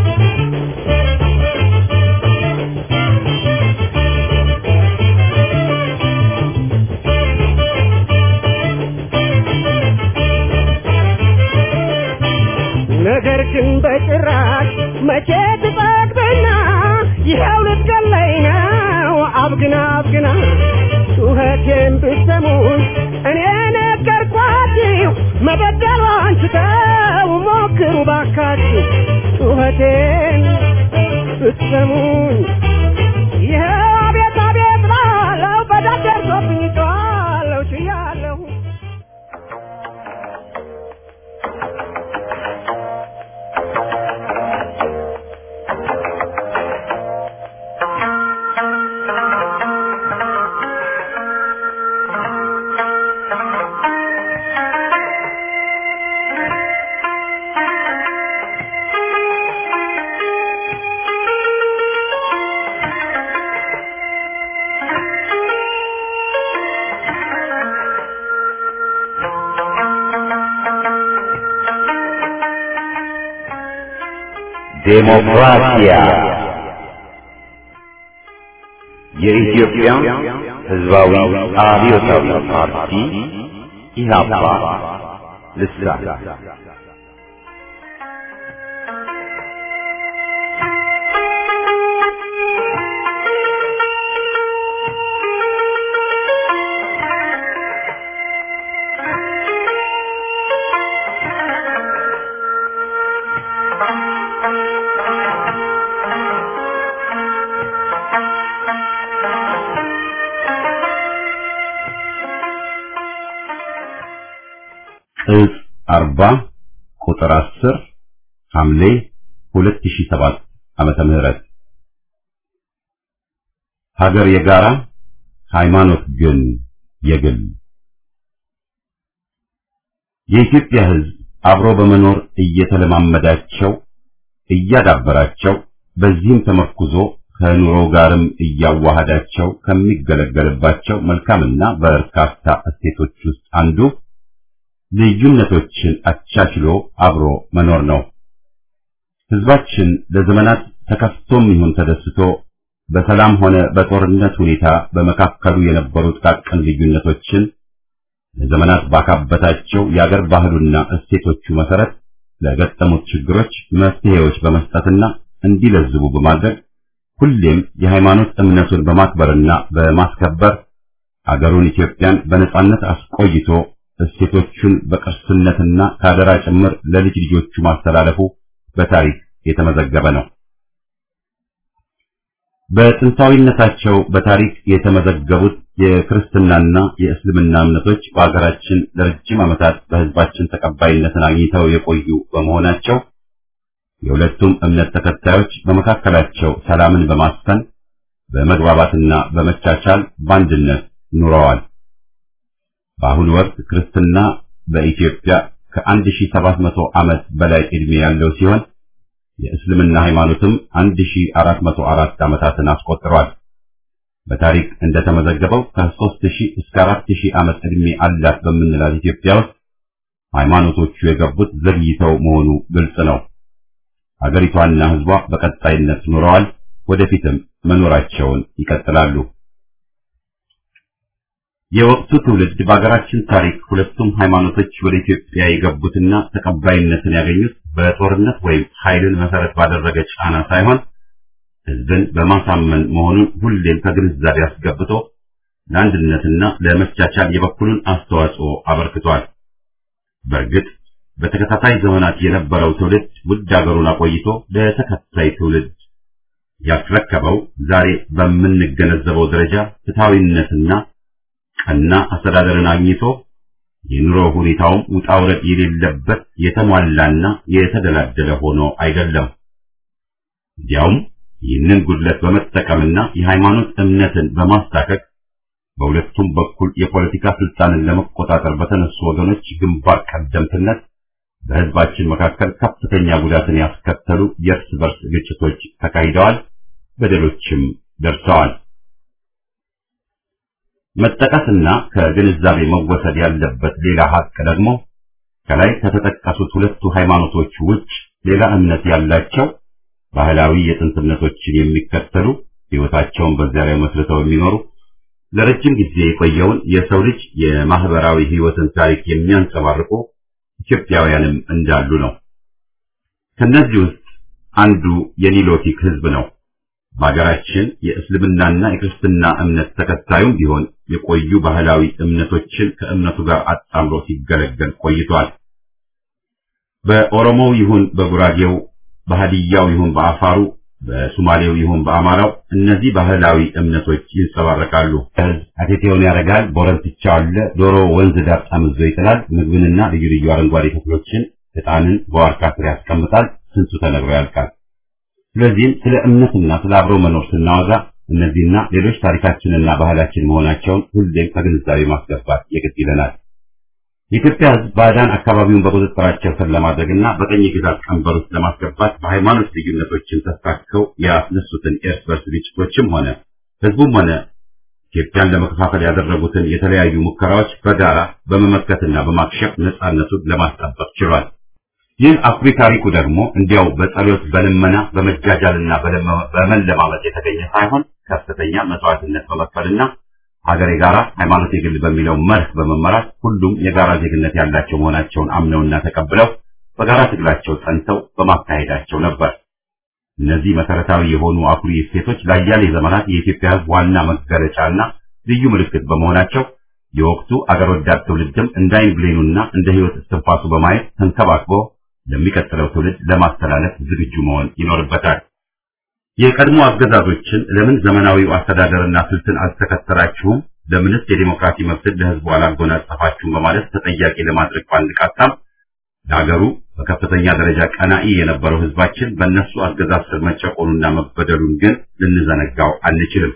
ነገር ግን በጭራሽ መቼ ትጠግብና ይኸው ልትገለኝ ነው አብግና አብግና ጩኸቴን ብትሰሙኝ እኔ ነገርኳችሁ መበደሏን ስተው ሞክሩ ባካችሁ ጩኸቴን ብትሰሙኝ ይሄ አቤት አቤት ላለው በደል ደርሶብኝ ጮኻለሁ ችያለሁ ዴሞክራሲያ የኢትዮጵያ ሕዝባዊ አብዮታዊ ፓርቲ ኢህአፓ ልሳን ቅጽ 40 ቁጥር 10 ሐምሌ 2007 ዓመተ ምህረት ሀገር የጋራ ሃይማኖት ግን የግል የኢትዮጵያ ሕዝብ አብሮ በመኖር እየተለማመዳቸው እያዳበራቸው በዚህም ተመርኩዞ ከኑሮ ጋርም እያዋሃዳቸው ከሚገለገልባቸው መልካምና በርካታ እሴቶች ውስጥ አንዱ ልዩነቶችን አቻችሎ አብሮ መኖር ነው። ሕዝባችን ለዘመናት ተከፍቶም ይሁን ተደስቶ በሰላም ሆነ በጦርነት ሁኔታ በመካከሉ የነበሩ ጥቃቅን ልዩነቶችን ለዘመናት ባካበታቸው የአገር ባህሉና እሴቶቹ መሰረት ለገጠሙት ችግሮች መፍትሄዎች በመስጠትና እንዲለዝቡ በማድረግ ሁሌም የሃይማኖት እምነቱን በማክበርና በማስከበር አገሩን ኢትዮጵያን በነጻነት አስቆይቶ እሴቶቹን በቅርስነትና ካደራ ጭምር ለልጅ ልጆቹ ማስተላለፉ በታሪክ የተመዘገበ ነው። በጥንታዊነታቸው በታሪክ የተመዘገቡት የክርስትናና የእስልምና እምነቶች በአገራችን ለረጅም ዓመታት በሕዝባችን ተቀባይነትን አግኝተው የቆዩ በመሆናቸው የሁለቱም እምነት ተከታዮች በመካከላቸው ሰላምን በማስፈን በመግባባትና በመቻቻል በአንድነት ኑረዋል። በአሁኑ ወቅት ክርስትና በኢትዮጵያ ከ1700 ዓመት በላይ ዕድሜ ያለው ሲሆን የእስልምና ሃይማኖትም 1404 ዓመታትን አስቆጥሯል። በታሪክ እንደተመዘገበው ከ3000 እስከ 4000 ዓመት ዕድሜ አላት በምንላት ኢትዮጵያ ውስጥ ሃይማኖቶቹ የገቡት ዘግይተው መሆኑ ግልጽ ነው። አገሪቷና ሕዝቧ በቀጣይነት ኑረዋል፣ ወደፊትም መኖራቸውን ይቀጥላሉ። የወቅቱ ትውልድ በአገራችን ታሪክ ሁለቱም ሃይማኖቶች ወደ ኢትዮጵያ የገቡትና ተቀባይነትን ያገኙት በጦርነት ወይም ኃይልን መሰረት ባደረገ ጫና ሳይሆን ሕዝብን በማሳመን መሆኑን ሁሌም ከግንዛቤ አስገብቶ ለአንድነትና ለመቻቻል የበኩሉን አስተዋጽኦ አበርክቷል። በእርግጥ በተከታታይ ዘመናት የነበረው ትውልድ ውድ አገሩን አቆይቶ ለተከታይ ትውልድ ያስረከበው ዛሬ በምንገነዘበው ደረጃ ፍትሃዊነትና ቀና አስተዳደርን አግኝቶ የኑሮ ሁኔታውም ውጣ ውረድ የሌለበት የተሟላና የተደላደለ ሆኖ አይደለም። እንዲያውም ይህንን ጉድለት በመጠቀምና የሃይማኖት እምነትን በማስታከክ በሁለቱም በኩል የፖለቲካ ስልጣንን ለመቆጣጠር በተነሱ ወገኖች ግንባር ቀደምትነት በሕዝባችን መካከል ከፍተኛ ጉዳትን ያስከተሉ የእርስ በርስ ግጭቶች ተካሂደዋል፣ በደሎችም ደርሰዋል። መጠቀስና ከግንዛቤ መወሰድ ያለበት ሌላ ሀቅ ደግሞ ከላይ ከተጠቀሱት ሁለቱ ሃይማኖቶች ውጭ ሌላ እምነት ያላቸው ባህላዊ የጥንት እምነቶችን የሚከተሉ ሕይወታቸውን በዚያ ላይ መስርተው የሚኖሩ ለረጅም ጊዜ የቆየውን የሰው ልጅ የማህበራዊ ሕይወትን ታሪክ የሚያንጸባርቁ ኢትዮጵያውያንም እንዳሉ ነው። ከነዚህ ውስጥ አንዱ የኒሎቲክ ሕዝብ ነው። በአገራችን የእስልምናና የክርስትና እምነት ተከታዩም ቢሆን የቆዩ ባህላዊ እምነቶችን ከእምነቱ ጋር አጣምሮ ሲገለገል ቆይቷል። በኦሮሞው ይሁን በጉራጌው፣ በሃዲያው ይሁን በአፋሩ፣ በሶማሌው ይሁን በአማራው እነዚህ ባህላዊ እምነቶች ይንጸባረቃሉ። አቴቴውን ያረጋል፣ ቦረንትቻ አለ፣ ዶሮ ወንዝ ዳር ጠምዞ ይጥላል፣ ምግብንና ልዩ ልዩ አረንጓዴ ተክሎችን ዕጣንን በዋርካ ስር ያስቀምጣል። ስንቱ ተነግሮ ያልቃል። ስለዚህም ስለ እምነትና ስለ አብሮ መኖር ስናወጋ እነዚህና ሌሎች ታሪካችንና ባህላችን መሆናቸውን ሁሌም ከግንዛቤ ማስገባት የግድ ይለናል። የኢትዮጵያ ሕዝብ ባዕዳን አካባቢውን በቁጥጥራቸው ስር ለማድረግና በቀኝ ግዛት ቀንበር ውስጥ ለማስገባት በሃይማኖት ልዩነቶችን ተሳክተው ያስነሱትን የእርስ በርስ ግጭቶችም ሆነ ሕዝቡም ሆነ ኢትዮጵያን ለመከፋፈል ያደረጉትን የተለያዩ ሙከራዎች በጋራ በመመከትና በማክሸፍ ነጻነቱን ለማስጠበቅ ችሏል። ይህ አኩሪ ታሪኩ ደግሞ እንዲያው በጸሎት በልመና በመጃጃልና በመለማመጥ የተገኘ ሳይሆን ከፍተኛ መስዋዕትነት በመክፈልና ሀገር የጋራ ሃይማኖት የግል በሚለው መርህ በመመራት ሁሉም የጋራ ዜግነት ያላቸው መሆናቸውን አምነውና ተቀብለው በጋራ ትግላቸው ጸንተው በማካሄዳቸው ነበር። እነዚህ መሰረታዊ የሆኑ አኩሪ እሴቶች ለአያሌ ዘመናት የኢትዮጵያ ሕዝብ ዋና መገለጫና ልዩ ምልክት በመሆናቸው የወቅቱ አገር ወዳድ ትውልድም እንዳይብሌኑና እንደ ሕይወት እስትንፋሱ በማየት ተንከባክቦ ለሚቀጥለው ትውልድ ለማስተላለፍ ዝግጁ መሆን ይኖርበታል። የቀድሞ አገዛዞችን ለምን ዘመናዊው አስተዳደርና ስልትን አልተከተላችሁም፣ ለምንስ የዲሞክራሲ መብትን ለሕዝቡ አላጎናጸፋችሁም በማለት ተጠያቂ ለማድረግ ባንድ ቃጣም ለሀገሩ በከፍተኛ ደረጃ ቀናኢ የነበረው ሕዝባችን በእነሱ አገዛዝ ስር መጨቆኑና መበደሉን ግን ልንዘነጋው አንችልም።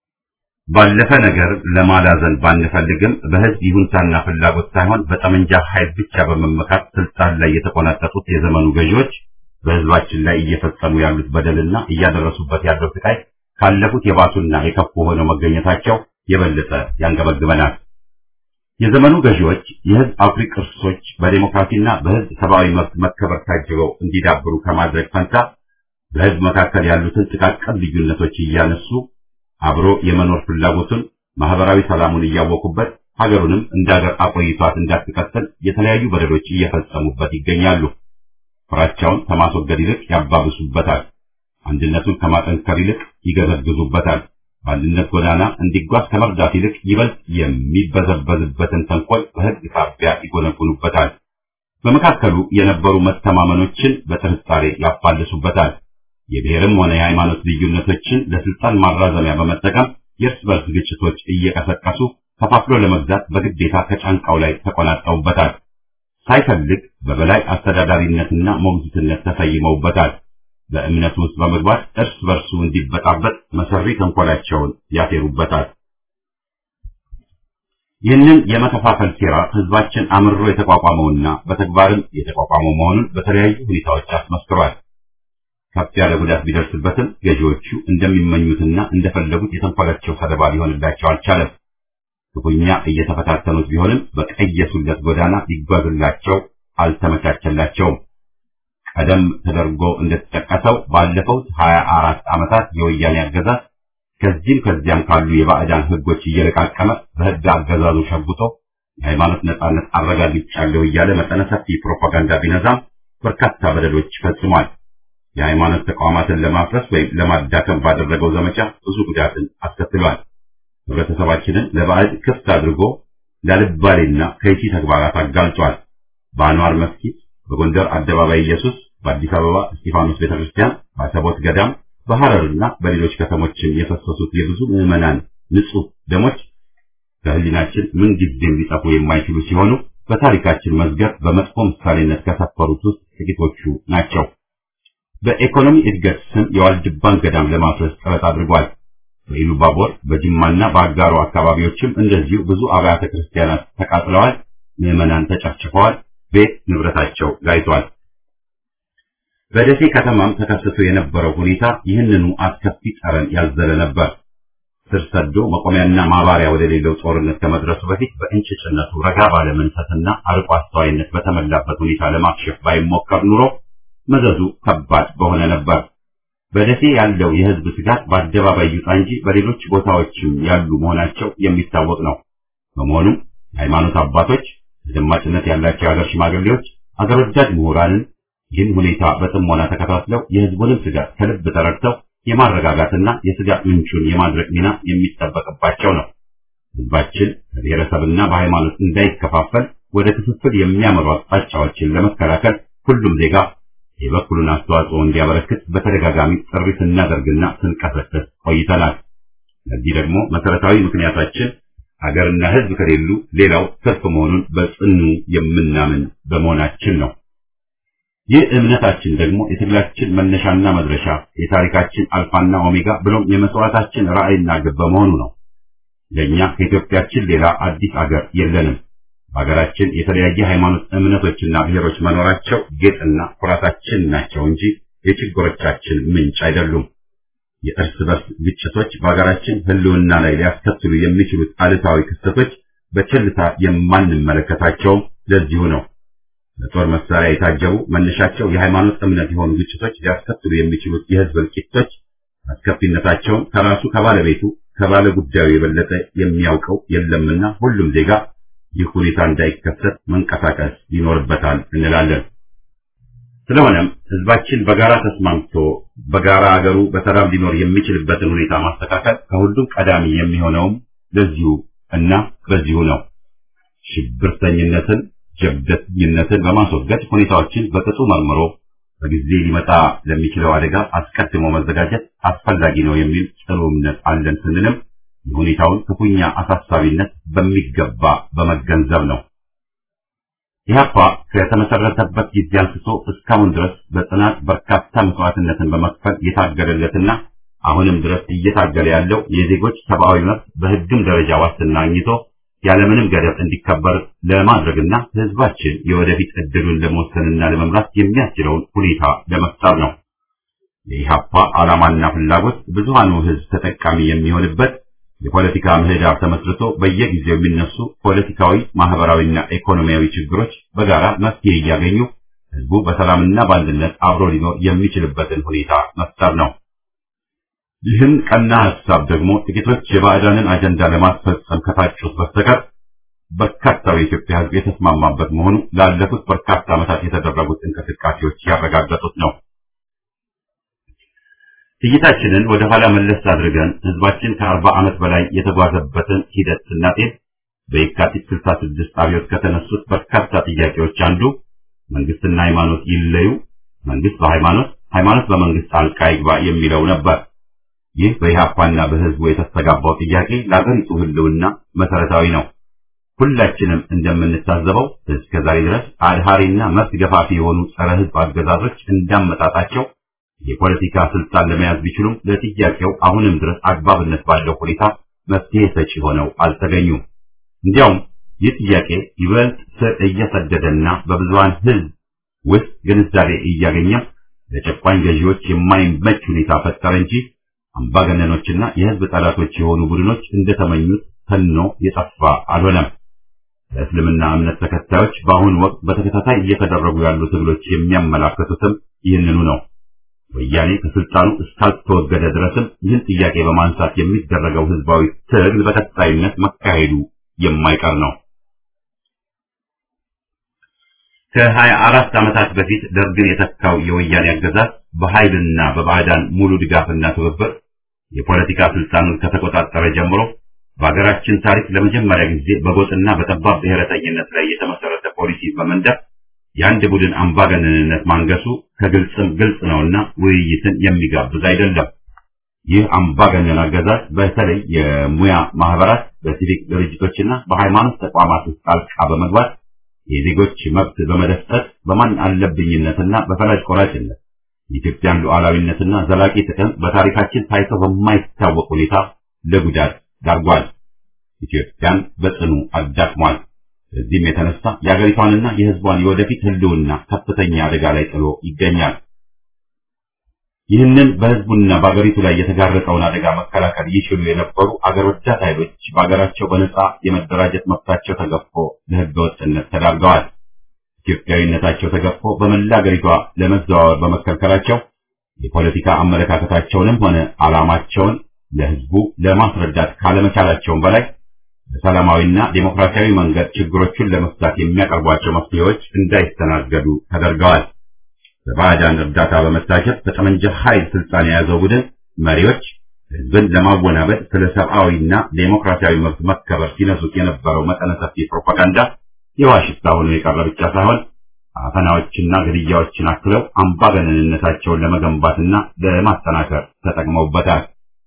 ባለፈ ነገር ለማላዘን ባንፈልግም በሕዝብ ይሁንታና ፍላጎት ሳይሆን በጠመንጃ ኃይል ብቻ በመመካት ስልጣን ላይ የተቆናጠጡት የዘመኑ ገዢዎች በሕዝባችን ላይ እየፈጸሙ ያሉት በደልና እያደረሱበት ያለው ስቃይ ካለፉት የባሱና የከፉ ሆነው መገኘታቸው የበለጠ ያንገበግበናል። የዘመኑ ገዢዎች የሕዝብ አኩሪ ቅርሶች በዲሞክራሲና በሕዝብ ሰብአዊ መብት መከበር ታጅበው እንዲዳብሩ ከማድረግ ፈንታ በሕዝብ መካከል ያሉትን ጥቃቅን ልዩነቶች እያነሱ አብሮ የመኖር ፍላጎቱን ማህበራዊ ሰላሙን እያወቁበት ሀገሩንም እንደ ሀገር አቆይቷት እንዳትቀጥል የተለያዩ በደሎች እየፈጸሙበት ይገኛሉ። ፍራቻውን ከማስወገድ ይልቅ ያባብሱበታል። አንድነቱን ከማጠንከር ይልቅ ይገዘግዙበታል። በአንድነት ጎዳና እንዲጓዝ ከመርዳት ይልቅ ይበልጥ የሚበዘበዝበትን ተንኮል በሕግ ሳቢያ ይጎነጉኑበታል። በመካከሉ የነበሩ መተማመኖችን በጥርጣሬ ያፋልሱበታል። የብሔርም ሆነ የሃይማኖት ልዩነቶችን ለስልጣን ማራዘሚያ በመጠቀም የእርስ በርስ ግጭቶች እየቀሰቀሱ ከፋፍሎ ለመግዛት በግዴታ ከጫንቃው ላይ ተቆናጠውበታል። ሳይፈልግ በበላይ አስተዳዳሪነትና ሞግዚትነት ተሰይመውበታል። በእምነቱ ውስጥ በመግባት እርስ በርሱ እንዲበጣበጥ መሰሪ ተንኮላቸውን ያፌሩበታል። ይህንን የመከፋፈል ሴራ ሕዝባችን አምርሮ የተቋቋመውና በተግባርም የተቋቋመው መሆኑን በተለያዩ ሁኔታዎች አስመስክሯል። ከፍ ያለ ጉዳት ቢደርስበትም ገዢዎቹ እንደሚመኙትና እንደፈለጉት የተንኮላቸው ሰለባ ሊሆንላቸው አልቻለም። ክፉኛ እየተፈታተኑት ቢሆንም በቀየሱለት ጎዳና ሊጓዝላቸው አልተመቻቸላቸውም። ቀደም ተደርጎ እንደተጠቀሰው ባለፈው 24 ዓመታት የወያኔ አገዛዝ ከዚያም ካሉ የባዕዳን ህጎች እየለቃቀመ በህግ አገዛዙ ሸጉጦ የሃይማኖት ነጻነት አረጋግጫለሁ እያለ መጠነ ሰፊ ፕሮፓጋንዳ ቢነዛም በርካታ በደሎች ፈጽሟል። የሃይማኖት ተቋማትን ለማፍረስ ወይም ለማዳከም ባደረገው ዘመቻ ብዙ ጉዳትን አስከትሏል። ህብረተሰባችንን ለባዕድ ክፍት አድርጎ ላልባሌና ከይሲ ተግባራት አጋልጧል። በአንዋር መስጊድ፣ በጎንደር አደባባይ ኢየሱስ፣ በአዲስ አበባ እስጢፋኖስ ቤተክርስቲያን፣ በአሰቦት ገዳም፣ በሐረርና በሌሎች ከተሞችም የፈሰሱት የብዙ ምዕመናን ንጹህ ደሞች ከህሊናችን ምን ጊዜም ሊጠፉ የማይችሉ ሲሆኑ በታሪካችን መዝገብ በመጥፎ ምሳሌነት ከሰፈሩት ውስጥ ጥቂቶቹ ናቸው። በኢኮኖሚ እድገት ስም የዋልድባን ገዳም ለማፍረስ ጥረት አድርጓል። በኢሉባቦር በጅማና በአጋሮ አካባቢዎችም እንደዚሁ ብዙ አብያተ ክርስቲያናት ተቃጥለዋል፣ ምዕመናን ተጨፍጭፈዋል፣ ቤት ንብረታቸው ጋይቷል። በደሴ ከተማም ተከስቶ የነበረው ሁኔታ ይህንኑ አስከፊ ጠረን ያዘለ ነበር። ስር ሰዶ መቆሚያና ማባሪያ ወደሌለው ጦርነት ከመድረሱ በፊት በእንጭጭነቱ ረጋ ባለ መንፈስና አርቆ አስተዋይነት በተሞላበት ሁኔታ ለማክሸፍ ባይሞከር ኑሮ መዘዙ ከባድ በሆነ ነበር። በደሴ ያለው የህዝብ ስጋት በአደባባይ ይውጣ እንጂ በሌሎች ቦታዎችም ያሉ መሆናቸው የሚታወቅ ነው። በመሆኑም የሃይማኖት አባቶች፣ ተደማጭነት ያላቸው የሀገር ሽማግሌዎች፣ አገር ወዳድ ምሁራንን ይህን ሁኔታ በጥሞና ተከታትለው የህዝቡንም ስጋት ከልብ ተረድተው የማረጋጋትና የስጋት ምንጩን የማድረቅ ሚና የሚጠበቅባቸው ነው። ህዝባችን በብሔረሰብና በሃይማኖት እንዳይከፋፈል ወደ ክፍፍል የሚያመሩ አቅጣጫዎችን ለመከላከል ሁሉም ዜጋ የበኩሉን አስተዋጽኦ እንዲያበረክት በተደጋጋሚ ጥሪ ስናደርግና ስንቀሰቅስ ቆይተናል። ለዚህ ደግሞ መሰረታዊ ምክንያታችን ሀገርና ህዝብ ከሌሉ ሌላው ትርፍ መሆኑን በጽኑ የምናምን በመሆናችን ነው። ይህ እምነታችን ደግሞ የትግላችን መነሻና መድረሻ፣ የታሪካችን አልፋና ኦሜጋ ብሎም የመስዋዕታችን ራዕይና ግብ በመሆኑ ነው። ለኛ ከኢትዮጵያችን ሌላ አዲስ አገር የለንም። በሀገራችን የተለያየ ሃይማኖት እምነቶችና ብሔሮች መኖራቸው ጌጥና ኩራታችን ናቸው እንጂ የችግሮቻችን ምንጭ አይደሉም። የእርስ በርስ ግጭቶች በሀገራችን ህልውና ላይ ሊያስከትሉ የሚችሉት አሉታዊ ክስተቶች በቸልታ የማንመለከታቸውም ለዚሁ ነው። በጦር መሳሪያ የታጀቡ መነሻቸው የሃይማኖት እምነት የሆኑ ግጭቶች ሊያስከትሉ የሚችሉት የህዝብ እልቂቶች አስከፊነታቸውን ከራሱ ከባለቤቱ ከባለ ጉዳዩ የበለጠ የሚያውቀው የለምና ሁሉም ዜጋ ይህ ሁኔታ እንዳይከሰት መንቀሳቀስ ይኖርበታል እንላለን። ስለሆነም ህዝባችን በጋራ ተስማምቶ በጋራ አገሩ በሰላም ሊኖር የሚችልበትን ሁኔታ ማስተካከል ከሁሉም ቀዳሚ የሚሆነውም ለዚሁ እና በዚሁ ነው። ሽብርተኝነትን፣ ጀብደኝነትን በማስወገድ ሁኔታዎችን በቅጡ መርምሮ በጊዜ ሊመጣ ለሚችለው አደጋ አስቀድሞ መዘጋጀት አስፈላጊ ነው የሚል ጽኑ እምነት አለን ስንልም የሁኔታውን ክፉኛ አሳሳቢነት በሚገባ በመገንዘብ ነው። ኢህአፓ ከተመሰረተበት ጊዜ አንስቶ እስካሁን ድረስ በጽናት በርካታ መስዋዕትነትን በመክፈል የታገለለትና አሁንም ድረስ እየታገለ ያለው የዜጎች ሰብአዊ መብት በህግም ደረጃ ዋስትና አግኝቶ ያለምንም ገደብ እንዲከበር ለማድረግና ህዝባችን የወደፊት እድሉን ለመወሰንና ለመምራት የሚያስችለውን ሁኔታ ለመፍጠር ነው። የኢህአፓ ዓላማና ፍላጎት ብዙሃኑ ህዝብ ተጠቃሚ የሚሆንበት የፖለቲካ ምህዳር ተመስርቶ በየጊዜው የሚነሱ ፖለቲካዊ፣ ማህበራዊና ኢኮኖሚያዊ ችግሮች በጋራ መፍትሄ እያገኙ ህዝቡ በሰላምና በአንድነት አብሮ ሊኖር የሚችልበትን ሁኔታ መፍጠር ነው። ይህን ቀና ሐሳብ ደግሞ ጥቂቶች የባዕዳንን አጀንዳ ለማስፈጸም ከታጩት በስተቀር በርካታው የኢትዮጵያ ህዝብ የተስማማበት መሆኑ ላለፉት በርካታ ዓመታት የተደረጉት እንቅስቃሴዎች ያረጋገጡት ነው። እይታችንን ወደ ኋላ መለስ አድርገን ህዝባችን ከ40 ዓመት በላይ የተጓዘበትን ሂደት ስናጤን በየካቲት 66 አብዮት ከተነሱት በርካታ ጥያቄዎች አንዱ መንግስትና ሃይማኖት ይለዩ፣ መንግስት በሃይማኖት፣ ሃይማኖት በመንግስት ጣልቃ ይግባ የሚለው ነበር። ይህ በኢህአፓና በህዝቡ የተስተጋባው ጥያቄ ለአገሪቱ ህልውና መሰረታዊ ነው። ሁላችንም እንደምንታዘበው እስከ ዛሬ ድረስ አድሃሪና መብት ገፋፊ የሆኑ ጸረ ህዝብ አገዛዞች እንዳመጣጣቸው የፖለቲካ ስልጣን ለመያዝ ቢችሉም ለጥያቄው አሁንም ድረስ አግባብነት ባለው ሁኔታ መፍትሄ ሰጪ ሆነው አልተገኙም። እንዲያውም ይህ ጥያቄ ይበልጥ ስር እየሰደደና በብዙሃን ህዝብ ውስጥ ግንዛቤ እያገኘ ለጨቋኝ ገዢዎች የማይመች ሁኔታ ፈጠረ እንጂ አምባገነኖችና የህዝብ ጠላቶች የሆኑ ቡድኖች እንደተመኙት ተኖ የጠፋ አልሆነም። ለእስልምና እምነት ተከታዮች በአሁኑ ወቅት በተከታታይ እየተደረጉ ያሉ ትግሎች የሚያመላክቱትም ይህንኑ ነው። ወያኔ ከስልጣኑ እስካልተወገደ ድረስም ይህን ጥያቄ በማንሳት የሚደረገው ህዝባዊ ትግል በቀጣይነት መካሄዱ የማይቀር ነው። ከ24 ዓመታት በፊት ደርግን የተካው የወያኔ አገዛዝ በኃይልና በባዕዳን ሙሉ ድጋፍና ትብብር የፖለቲካ ስልጣኑን ከተቆጣጠረ ጀምሮ በሀገራችን ታሪክ ለመጀመሪያ ጊዜ በጎጥና በጠባብ ብሔረተኝነት ላይ የተመሰረተ ፖሊሲ በመንደፍ የአንድ ቡድን አምባገነንነት ማንገሱ ከግልጽም ግልጽ ነውና ውይይትን የሚጋብዝ አይደለም። ይህ አምባገነን አገዛዝ በተለይ የሙያ ማህበራት፣ በሲቪክ ድርጅቶችና በሃይማኖት ተቋማት ውስጥ ጣልቃ በመግባት የዜጎች መብት በመደፍጠት በማን አለብኝነትና በፈላጭ ቆራጭነት የኢትዮጵያን ሉዓላዊነትና ዘላቂ ጥቅም በታሪካችን ታይቶ በማይታወቅ ሁኔታ ለጉዳት ዳርጓል። ኢትዮጵያን በጽኑ አዳክሟል። በዚህም የተነሳ የአገሪቷንና የሕዝቧን የወደፊት ህልውና ከፍተኛ አደጋ ላይ ጥሎ ይገኛል። ይህንን በሕዝቡና በአገሪቱ ላይ የተጋረጠውን አደጋ መከላከል ይችሉ የነበሩ አገር ወዳድ ኃይሎች በአገራቸው በነጻ የመደራጀት መብታቸው ተገፎ ለሕገ ወጥነት ተዳርገዋል። ኢትዮጵያዊነታቸው ተገፎ በመላ አገሪቷ ለመዘዋወር በመከልከላቸው የፖለቲካ አመለካከታቸውንም ሆነ ዓላማቸውን ለሕዝቡ ለማስረዳት ካለመቻላቸውም በላይ በሰላማዊና ዴሞክራሲያዊ መንገድ ችግሮችን ለመፍታት የሚያቀርቧቸው መፍትሄዎች እንዳይስተናገዱ ተደርገዋል። በባዕዳን እርዳታ በመታጀብ በጠመንጃ ኃይል ስልጣን የያዘው ቡድን መሪዎች ሕዝብን ለማወናበድ ስለ ሰብአዊና ዴሞክራሲያዊ መብት መከበር ሲነሱት የነበረው መጠነ ሰፊ ፕሮፓጋንዳ የዋሽታ ሆኖ የቀረ ብቻ ሳይሆን አፈናዎችና ግድያዎችን አክለው አምባገነንነታቸውን ለመገንባትና ለማጠናከር ተጠቅመውበታል።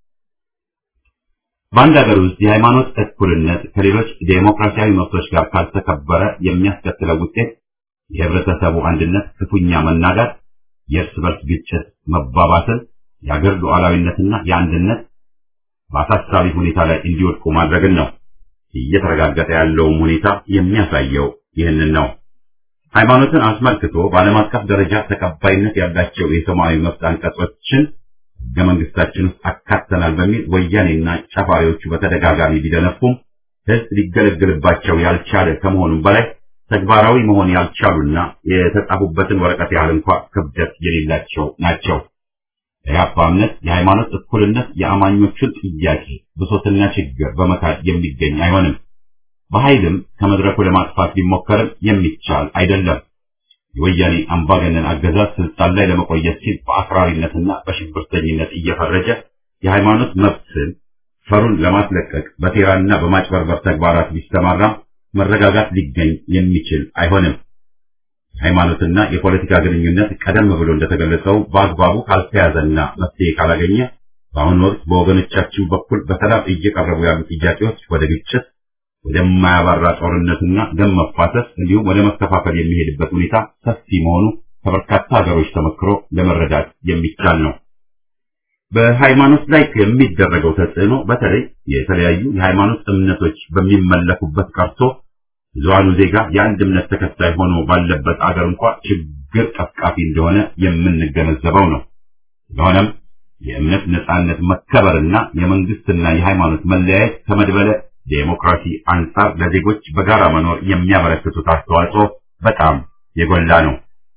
በአንድ ሀገር ውስጥ የሃይማኖት እኩልነት ከሌሎች ዴሞክራሲያዊ መብቶች ጋር ካልተከበረ የሚያስከትለው ውጤት የህብረተሰቡ አንድነት ክፉኛ መናጋት፣ የእርስ በርስ ግጭት መባባስን፣ የአገር ሉዓላዊነትና የአንድነት በአሳሳቢ ሁኔታ ላይ እንዲወድቁ ማድረግን ነው። እየተረጋገጠ ያለውም ሁኔታ የሚያሳየው ይህንን ነው። ሃይማኖትን አስመልክቶ በዓለም አቀፍ ደረጃ ተቀባይነት ያላቸው የሰብአዊ መብት አንቀጾችን ሕገ መንግስታችን ውስጥ አካተናል በሚል ወያኔና ጨፋሪዎቹ በተደጋጋሚ ቢደነፉም ሕዝብ ሊገለገልባቸው ያልቻለ ከመሆኑም በላይ ተግባራዊ መሆን ያልቻሉና የተጻፉበትን ወረቀት ያህል እንኳ ክብደት የሌላቸው ናቸው። የኢህአፓ እምነት የሃይማኖት እኩልነት የአማኞቹን ጥያቄ ብሶትና ችግር በመካድ የሚገኝ አይሆንም። በኃይልም ከመድረኩ ለማጥፋት ቢሞከርም የሚቻል አይደለም። የወያኔ አምባገነን አገዛዝ ስልጣን ላይ ለመቆየት ሲል በአክራሪነትና በሽብርተኝነት እየፈረጀ የሃይማኖት መብትን ፈሩን ለማስለቀቅ በሴራና በማጭበርበር ተግባራት ቢስተማራ መረጋጋት ሊገኝ የሚችል አይሆንም። ሃይማኖትና የፖለቲካ ግንኙነት ቀደም ብሎ እንደተገለጸው በአግባቡ ካልተያዘና መፍትሄ ካላገኘ በአሁኑ ወቅት በወገኖቻችን በኩል በሰላም እየቀረቡ ያሉ ጥያቄዎች ወደ ግጭት፣ ወደማያባራ ጦርነትና ደም መፋሰስ እንዲሁም ወደ መከፋፈል የሚሄድበት ሁኔታ ሰፊ መሆኑ ከበርካታ ሀገሮች ተመክሮ ለመረዳት የሚቻል ነው። በሃይማኖት ላይ የሚደረገው ተጽዕኖ በተለይ የተለያዩ የሃይማኖት እምነቶች በሚመለኩበት ቀርቶ ብዙሃኑ ዜጋ የአንድ እምነት ተከታይ ሆኖ ባለበት አገር እንኳ ችግር ቀፍቃፊ እንደሆነ የምንገነዘበው ነው። ስለሆነም የእምነት ነጻነት መከበርና የመንግስትና የሃይማኖት መለያየት ከመድበለ ዴሞክራሲ አንጻር ለዜጎች በጋራ መኖር የሚያበረክቱት አስተዋጽኦ በጣም የጎላ ነው።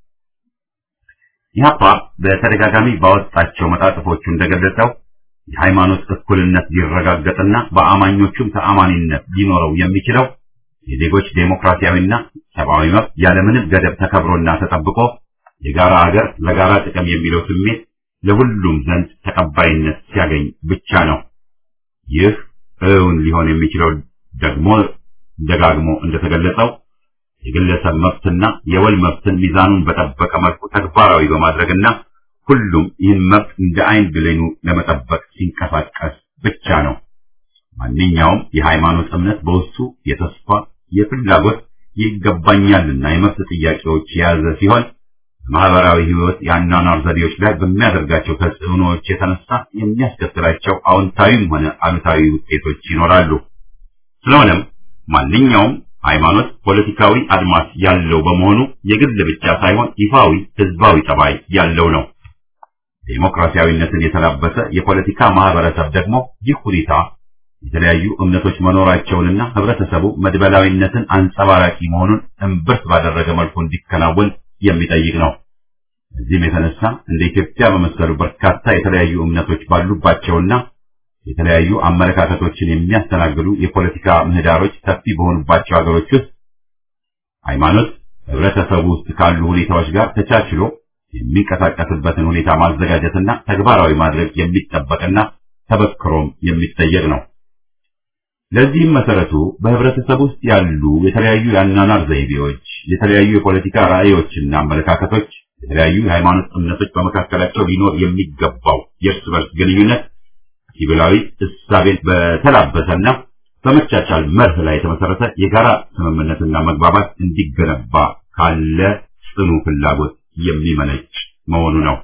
ኢህአፓ በተደጋጋሚ ባወጣቸው መጣጥፎቹ እንደገለጸው የሃይማኖት እኩልነት ሊረጋገጥና በአማኞቹም ተአማኒነት ሊኖረው የሚችለው የዜጎች ዴሞክራሲያዊና ሰብአዊ መብት ያለምንም ገደብ ተከብሮና ተጠብቆ የጋራ ሀገር ለጋራ ጥቅም የሚለው ስሜት ለሁሉም ዘንድ ተቀባይነት ሲያገኝ ብቻ ነው። ይህ እውን ሊሆን የሚችለው ደግሞ ደጋግሞ እንደተገለጸው የግለሰብ መብትና የወል መብትን ሚዛኑን በጠበቀ መልኩ ተግባራዊ በማድረግና ሁሉም ይህን መብት እንደ አይን ብሌኑ ለመጠበቅ ሲንቀሳቀስ ብቻ ነው። ማንኛውም የሃይማኖት እምነት በውስጡ የተስፋ፣ የፍላጎት፣ ይገባኛልና የመብት ጥያቄዎች የያዘ ሲሆን በማህበራዊ ህይወት የአኗኗር ዘዴዎች ላይ በሚያደርጋቸው ተጽዕኖዎች የተነሳ የሚያስከትላቸው አዎንታዊም ሆነ አሉታዊ ውጤቶች ይኖራሉ። ስለሆነም ማንኛውም ሃይማኖት ፖለቲካዊ አድማስ ያለው በመሆኑ የግል ብቻ ሳይሆን ይፋዊ ህዝባዊ ጠባይ ያለው ነው። ዴሞክራሲያዊነትን የተላበሰ የፖለቲካ ማህበረሰብ ደግሞ ይህ ሁኔታ የተለያዩ እምነቶች መኖራቸውንና ህብረተሰቡ መድበላዊነትን አንጸባራቂ መሆኑን እምብርት ባደረገ መልኩ እንዲከናወን የሚጠይቅ ነው። እዚህም የተነሳ እንደ ኢትዮጵያ በመሰሉ በርካታ የተለያዩ እምነቶች ባሉባቸውና የተለያዩ አመለካከቶችን የሚያስተናግዱ የፖለቲካ ምህዳሮች ሰፊ በሆኑባቸው ሀገሮች ውስጥ ሃይማኖት ህብረተሰቡ ውስጥ ካሉ ሁኔታዎች ጋር ተቻችሎ የሚንቀሳቀስበትን ሁኔታ ማዘጋጀትና ተግባራዊ ማድረግ የሚጠበቅና ተበክሮም የሚጠየቅ ነው። ለዚህም መሰረቱ በህብረተሰብ ውስጥ ያሉ የተለያዩ የአኗኗር ዘይቤዎች፣ የተለያዩ የፖለቲካ ራዕዮችና አመለካከቶች፣ የተለያዩ የሃይማኖት እምነቶች በመካከላቸው ሊኖር የሚገባው የእርስ በርስ ግንኙነት ሲቪላዊ እሳቤን በተላበሰና በመቻቻል መርህ ላይ የተመሰረተ የጋራ ስምምነትና መግባባት እንዲገነባ ካለ ጽኑ ፍላጎት የሚመነጭ መሆኑ ነው።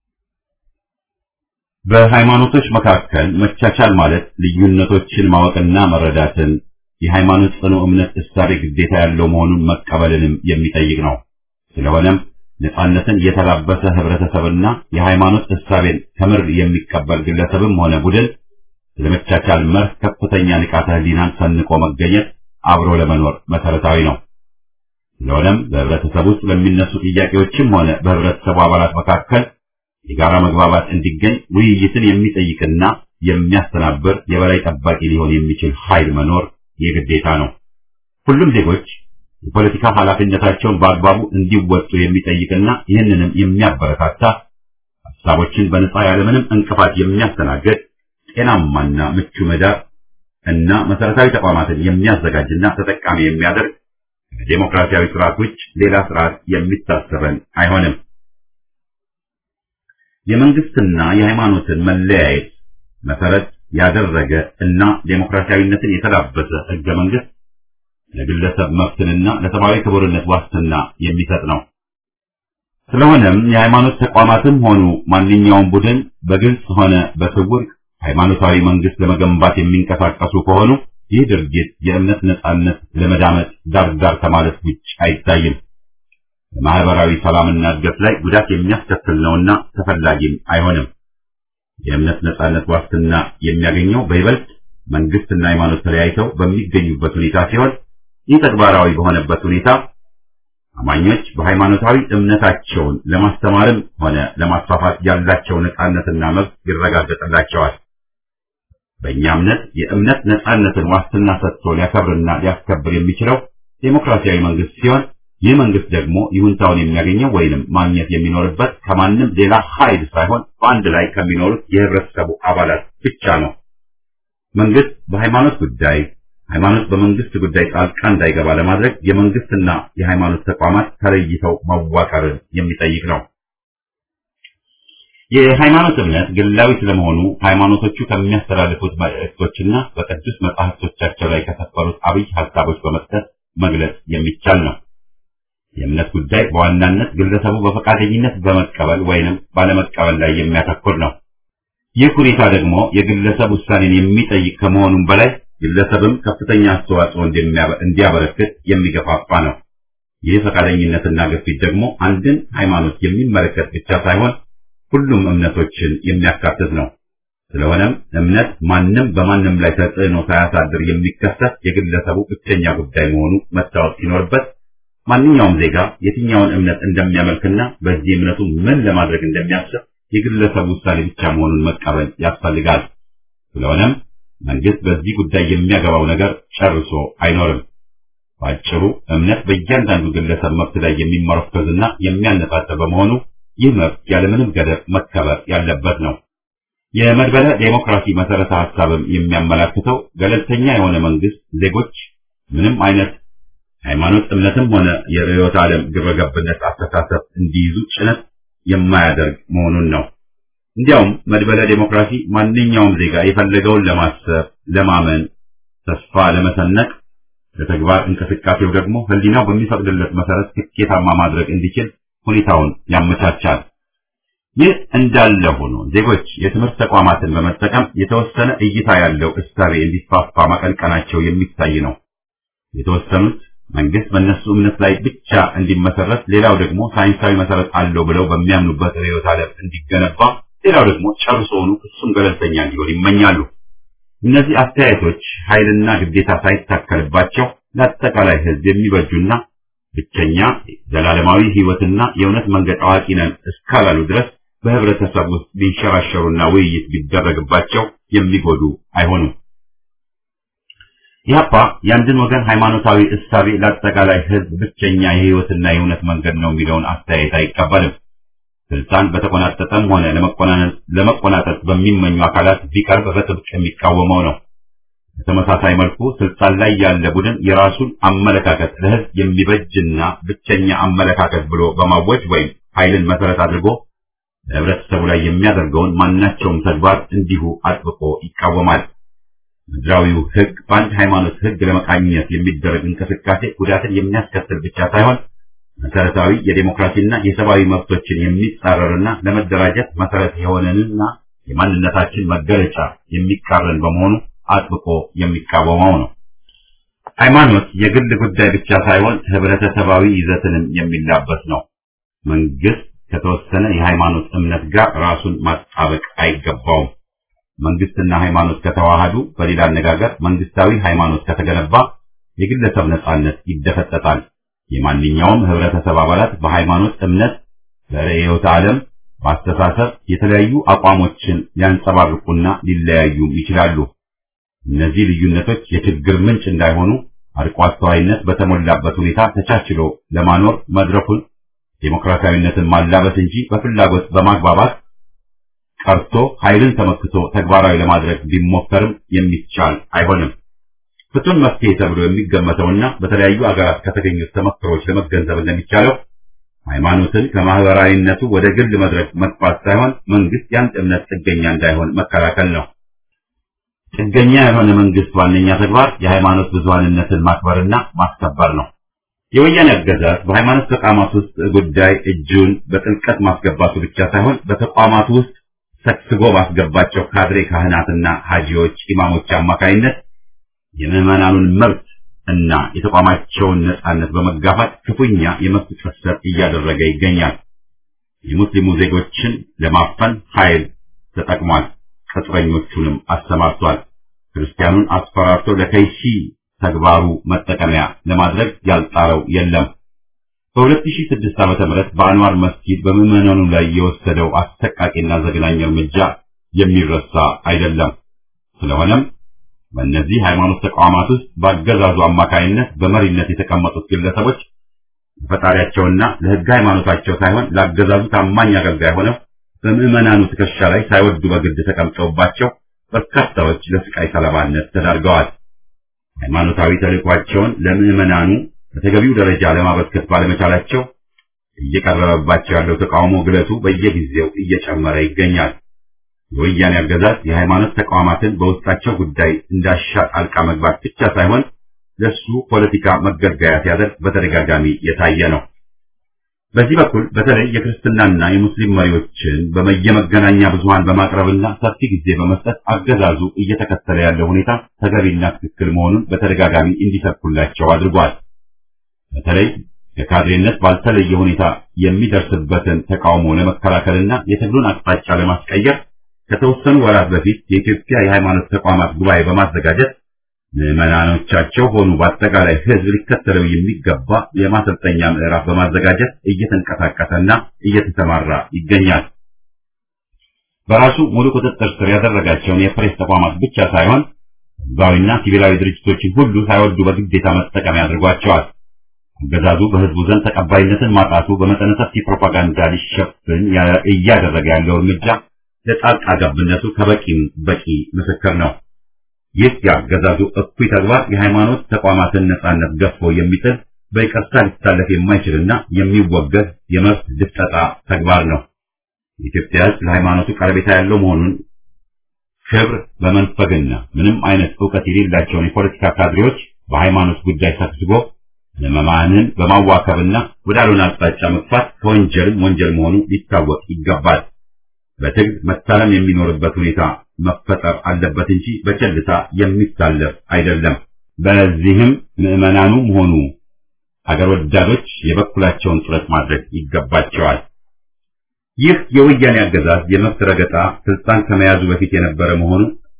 በሃይማኖቶች መካከል መቻቻል ማለት ልዩነቶችን ማወቅና መረዳትን፣ የሃይማኖት ጽኑ እምነት እሳቤ ግዴታ ያለው መሆኑን መቀበልንም የሚጠይቅ ነው። ስለሆነም ነጻነትን የተላበሰ ህብረተሰብና የሃይማኖት እሳቤን ከምር የሚቀበል ግለሰብም ሆነ ቡድን ለመቻቻል መርህ ከፍተኛ ንቃተ ህሊናን ሰንቆ መገኘት አብሮ ለመኖር መሰረታዊ ነው። ስለሆነም በህብረተሰብ ውስጥ በሚነሱ ጥያቄዎችም ሆነ በህብረተሰቡ አባላት መካከል የጋራ መግባባት እንዲገኝ ውይይትን የሚጠይቅና የሚያስተናብር የበላይ ጠባቂ ሊሆን የሚችል ኃይል መኖር የግዴታ ነው። ሁሉም ዜጎች የፖለቲካ ኃላፊነታቸውን በአግባቡ እንዲወጡ የሚጠይቅና ይህንንም የሚያበረታታ ሀሳቦችን በነጻ ያለምንም እንቅፋት የሚያስተናግድ ጤናማና ምቹ ምህዳር እና መሰረታዊ ተቋማትን የሚያዘጋጅና ተጠቃሚ የሚያደርግ ዴሞክራሲያዊ ስርዓት ውጭ ሌላ ስርዓት የሚታሰበን አይሆንም። የመንግስትና የሃይማኖትን መለያየት መሰረት ያደረገ እና ዴሞክራሲያዊነትን የተላበሰ ህገ መንግስት ለግለሰብ መብትንና ለሰብአዊ ክብርነት ዋስትና የሚሰጥ ነው። ስለሆነም የሃይማኖት ተቋማትም ሆኑ ማንኛውም ቡድን በግልጽ ሆነ በስውር ሃይማኖታዊ መንግስት ለመገንባት የሚንቀሳቀሱ ከሆኑ ይህ ድርጊት የእምነት ነጻነት ለመዳመጥ ዳር ከማለት ውጭ አይታይም። በማህበራዊ ሰላምና እድገት ላይ ጉዳት የሚያስከትል ነውና ተፈላጊም አይሆንም። የእምነት ነጻነት ዋስትና የሚያገኘው በይበልጥ መንግስትና ሃይማኖት ተለያይተው በሚገኙበት ሁኔታ ሲሆን ይህ ተግባራዊ በሆነበት ሁኔታ አማኞች በሃይማኖታዊ እምነታቸውን ለማስተማርም ሆነ ለማስፋፋት ያላቸው ነጻነትና መብት ይረጋገጥላቸዋል። በእኛ እምነት የእምነት ነጻነትን ዋስትና ሰጥቶ ሊያከብርና ሊያስከብር የሚችለው ዴሞክራሲያዊ መንግስት ሲሆን ይህ መንግስት ደግሞ ይሁንታውን የሚያገኘው ወይንም ማግኘት የሚኖርበት ከማንም ሌላ ኃይል ሳይሆን በአንድ ላይ ከሚኖሩት የህብረተሰቡ አባላት ብቻ ነው። መንግስት በሃይማኖት ጉዳይ፣ ሃይማኖት በመንግስት ጉዳይ ጣልቃ እንዳይገባ ለማድረግ የመንግስትና የሃይማኖት ተቋማት ተለይተው መዋቀርን የሚጠይቅ ነው። የሃይማኖት እምነት ግላዊ ስለመሆኑ ሃይማኖቶቹ ከሚያስተላልፉት መልእክቶችና በቅዱስ መጻሕፍቶቻቸው ላይ ከሰፈሩት አብይ ሐሳቦች በመጥቀስ መግለጽ የሚቻል ነው። የእምነት ጉዳይ በዋናነት ግለሰቡ በፈቃደኝነት በመቀበል ወይንም ባለመቀበል ላይ የሚያተኩር ነው። ይህ ሁኔታ ደግሞ የግለሰብ ውሳኔን የሚጠይቅ ከመሆኑም በላይ ግለሰብም ከፍተኛ አስተዋጽኦ እንዲያበረክት የሚገፋፋ ነው። ይህ ፈቃደኝነትና ግፊት ደግሞ አንድን ሃይማኖት የሚመለከት ብቻ ሳይሆን ሁሉም እምነቶችን የሚያካትት ነው። ስለሆነም እምነት ማንም በማንም ላይ ተጽዕኖ ሳያሳድር የሚከሰት የግለሰቡ ብቸኛ ጉዳይ መሆኑ መታወቅ ሲኖርበት ማንኛውም ዜጋ የትኛውን እምነት እንደሚያመልክና በዚህ እምነቱ ምን ለማድረግ እንደሚያስብ የግለሰቡ ውሳኔ ብቻ መሆኑን መቀበል ያስፈልጋል። ስለሆነም መንግስት በዚህ ጉዳይ የሚያገባው ነገር ጨርሶ አይኖርም። ባጭሩ እምነት በእያንዳንዱ ግለሰብ መብት ላይ የሚመረኮዝና የሚያነጣጥር በመሆኑ ይህ መብት ያለምንም ገደብ መከበር ያለበት ነው። የመድበለ ዴሞክራሲ መሰረተ ሐሳብም የሚያመላክተው ገለልተኛ የሆነ መንግስት ዜጎች ምንም አይነት ሃይማኖት እምነትም ሆነ የርዕዮተ ዓለም ግብረገብነት አስተሳሰብ እንዲይዙ ጭነት የማያደርግ መሆኑን ነው። እንዲያውም መድበለ ዴሞክራሲ ማንኛውም ዜጋ የፈለገውን ለማሰብ፣ ለማመን፣ ተስፋ ለመሰነቅ፣ ለተግባር እንቅስቃሴው ደግሞ ህሊናው በሚፈቅድለት መሰረት ስኬታማ ማድረግ እንዲችል ሁኔታውን ያመቻቻል። ይህ እንዳለ ሆኖ ዜጎች የትምህርት ተቋማትን በመጠቀም የተወሰነ እይታ ያለው እሳቤ እንዲስፋፋ ማቀንቀናቸው የሚታይ ነው። የተወሰኑት መንግስት በእነሱ እምነት ላይ ብቻ እንዲመሰረት፣ ሌላው ደግሞ ሳይንሳዊ መሰረት አለው ብለው በሚያምኑበት ርዕዮተ ዓለም እንዲገነባ፣ ሌላው ደግሞ ጨርሶውኑ እሱም ገለልተኛ እንዲሆን ይመኛሉ። እነዚህ አስተያየቶች ኃይልና ግዴታ ሳይታከልባቸው ለአጠቃላይ ሕዝብ የሚበጁና ብቸኛ ዘላለማዊ ሕይወትና የእውነት መንገድ አዋቂ ነን እስካላሉ ድረስ በህብረተሰብ ውስጥ ቢንሸራሸሩና ውይይት ቢደረግባቸው የሚጎዱ አይሆኑም። ኢህአፓ የአንድን ወገን ሃይማኖታዊ እሳቤ ለአጠቃላይ ሕዝብ ብቸኛ የሕይወትና የእውነት መንገድ ነው የሚለውን አስተያየት አይቀበልም። ስልጣን በተቆናጠጠም ሆነ ለመቆናጠጥ በሚመኙ አካላት ቢቀርብ በጥብቅ የሚቃወመው ነው። በተመሳሳይ መልኩ ስልጣን ላይ ያለ ቡድን የራሱን አመለካከት ለሕዝብ የሚበጅና ብቸኛ አመለካከት ብሎ በማወጅ ወይም ኃይልን መሰረት አድርጎ በህብረተሰቡ ላይ የሚያደርገውን ማናቸውም ተግባር እንዲሁ አጥብቆ ይቃወማል። ምድራዊው ሕግ በአንድ ሃይማኖት ሕግ ለመቃኘት የሚደረግ እንቅስቃሴ ጉዳትን የሚያስከትል ብቻ ሳይሆን መሰረታዊ የዴሞክራሲና የሰብአዊ መብቶችን የሚጻረርና ለመደራጀት መሰረት የሆነንና የማንነታችን መገለጫ የሚቃረን በመሆኑ አጥብቆ የሚቃወመው ነው። ሃይማኖት የግል ጉዳይ ብቻ ሳይሆን ህብረተሰባዊ ይዘትንም የሚላበስ ነው። መንግስት ከተወሰነ የሃይማኖት እምነት ጋር ራሱን ማጣበቅ አይገባውም። መንግስትና ሃይማኖት ከተዋሃዱ፣ በሌላ አነጋገር መንግስታዊ ሃይማኖት ከተገነባ የግለሰብ ነጻነት ይደፈጠጣል። የማንኛውም ህብረተሰብ አባላት በሃይማኖት እምነት፣ በርዕዮተ ዓለም፣ በአስተሳሰብ የተለያዩ አቋሞችን ሊያንጸባርቁና ሊለያዩም ይችላሉ። እነዚህ ልዩነቶች የችግር ምንጭ እንዳይሆኑ አርቆ አስተዋይነት በተሞላበት ሁኔታ ተቻችሎ ለማኖር መድረኩን ዴሞክራሲያዊነትን ማላበስ እንጂ በፍላጎት በማግባባት ቀርቶ ኃይልን ተመክቶ ተግባራዊ ለማድረግ ቢሞከርም የሚቻል አይሆንም። ፍቱን መፍትሄ ተብሎ የሚገመተውና በተለያዩ አገራት ከተገኙት ተመክሮች ለመገንዘብ እንደሚቻለው ሃይማኖትን ከማህበራዊነቱ ወደ ግል መድረክ መጥፋት ሳይሆን መንግስት የአንድ እምነት ጥገኛ እንዳይሆን መከላከል ነው። ጥገኛ የሆነ መንግስት ዋነኛ ተግባር የሃይማኖት ብዙሃንነትን ማክበርና ማስከበር ነው። የወያኔ አገዛዝ በሃይማኖት ተቋማት ውስጥ ጉዳይ እጁን በጥልቀት ማስገባቱ ብቻ ሳይሆን በተቋማቱ ውስጥ ሰክስጎ ባስገባቸው ካድሬ ካህናትና ሀጂዎች፣ ኢማሞች አማካይነት የምዕመናኑን መብት እና የተቋማቸውን ነጻነት በመጋፋት ክፉኛ የመብት ጥሰት እያደረገ ይገኛል። የሙስሊሙ ዜጎችን ለማፈን ኃይል ተጠቅሟል። ቅጥረኞቹንም አሰማርቷል። ክርስቲያኑን አስፈራርቶ ለከይሲ ተግባሩ መጠቀሚያ ለማድረግ ያልጣረው የለም። በ2006 ዓ.ም በአንዋር መስጊድ በምዕመናኑ ላይ የወሰደው አሰቃቂና ዘግናኝ እርምጃ የሚረሳ አይደለም። ስለሆነም በእነዚህ ሃይማኖት ተቋማት ውስጥ በአገዛዙ አማካይነት በመሪነት የተቀመጡት ግለሰቦች ለፈጣሪያቸውና ለሕግ ሃይማኖታቸው ሳይሆን ለአገዛዙ ታማኝ አገልጋይ ሆነው በምዕመናኑ ትከሻ ላይ ሳይወዱ በግድ ተቀምጠውባቸው በርካታዎች ለስቃይ ሰለባነት ተዳርገዋል። ሃይማኖታዊ ተልዕኳቸውን ለምዕመናኑ በተገቢው ደረጃ ለማበርከት ባለመቻላቸው እየቀረበባቸው ያለው ተቃውሞ ግለቱ በየጊዜው እየጨመረ ይገኛል። የወያኔ አገዛዝ የሃይማኖት ተቋማትን በውስጣቸው ጉዳይ እንዳሻ ጣልቃ መግባት ብቻ ሳይሆን ለሱ ፖለቲካ መገልገያ ሲያደርግ በተደጋጋሚ የታየ ነው። በዚህ በኩል በተለይ የክርስትናና የሙስሊም መሪዎችን በየመገናኛ ብዙሃን በማቅረብና ሰፊ ጊዜ በመስጠት አገዛዙ እየተከተለ ያለው ሁኔታ ተገቢና ትክክል መሆኑን በተደጋጋሚ እንዲሰብኩላቸው አድርጓል። በተለይ ከካድሬነት ባልተለየ ሁኔታ የሚደርስበትን ተቃውሞ ለመከላከልና የትግሉን አቅጣጫ ለማስቀየር ከተወሰኑ ወራት በፊት የኢትዮጵያ የሃይማኖት ተቋማት ጉባኤ በማዘጋጀት ምዕመናኖቻቸው ሆኑ በአጠቃላይ ሕዝብ ሊከተለው የሚገባ የማሰልጠኛ ምዕራፍ በማዘጋጀት እየተንቀሳቀሰና እየተሰማራ ይገኛል። በራሱ ሙሉ ቁጥጥር ስር ያደረጋቸውን የፕሬስ ተቋማት ብቻ ሳይሆን ሕዝባዊና ሲቪላዊ ድርጅቶችን ሁሉ ሳይወዱ በግዴታ መጠቀሚያ አድርጓቸዋል። አገዛዙ በሕዝቡ ዘንድ ተቀባይነትን ማጣቱ በመጠነ ሰፊ ፕሮፓጋንዳ ሊሸፍን እያደረገ ያለው እርምጃ ለጣልቃ ገብነቱ ከበቂም በቂ ምስክር ነው። ይህ የአገዛዙ እኩይ ተግባር የሃይማኖት ተቋማትን ነጻነት ገፎ የሚጥል በይቅርታ ሊታለፍ የማይችልና የሚወገድ የመብት ድፍጠጣ ተግባር ነው። የኢትዮጵያ ሕዝብ ለሃይማኖቱ ቀረቤታ ያለው መሆኑን ክብር በመንፈግና ምንም አይነት ዕውቀት የሌላቸውን የፖለቲካ ካድሬዎች በሃይማኖት ጉዳይ ሰብስቦ ምዕመናንን በማዋከብና ወዳልሆነ አቅጣጫ መግፋት ከወንጀልም ወንጀል መሆኑ ሊታወቅ ይገባል። በትግል መታለም የሚኖርበት ሁኔታ መፈጠር አለበት እንጂ በቸልታ የሚታለፍ አይደለም። በዚህም ምዕመናኑም ሆኑ ሀገር ወዳዶች የበኩላቸውን ጥረት ማድረግ ይገባቸዋል። ይህ የወያኔ አገዛዝ የመብት ረገጣ ስልጣን ከመያዙ በፊት የነበረ መሆኑ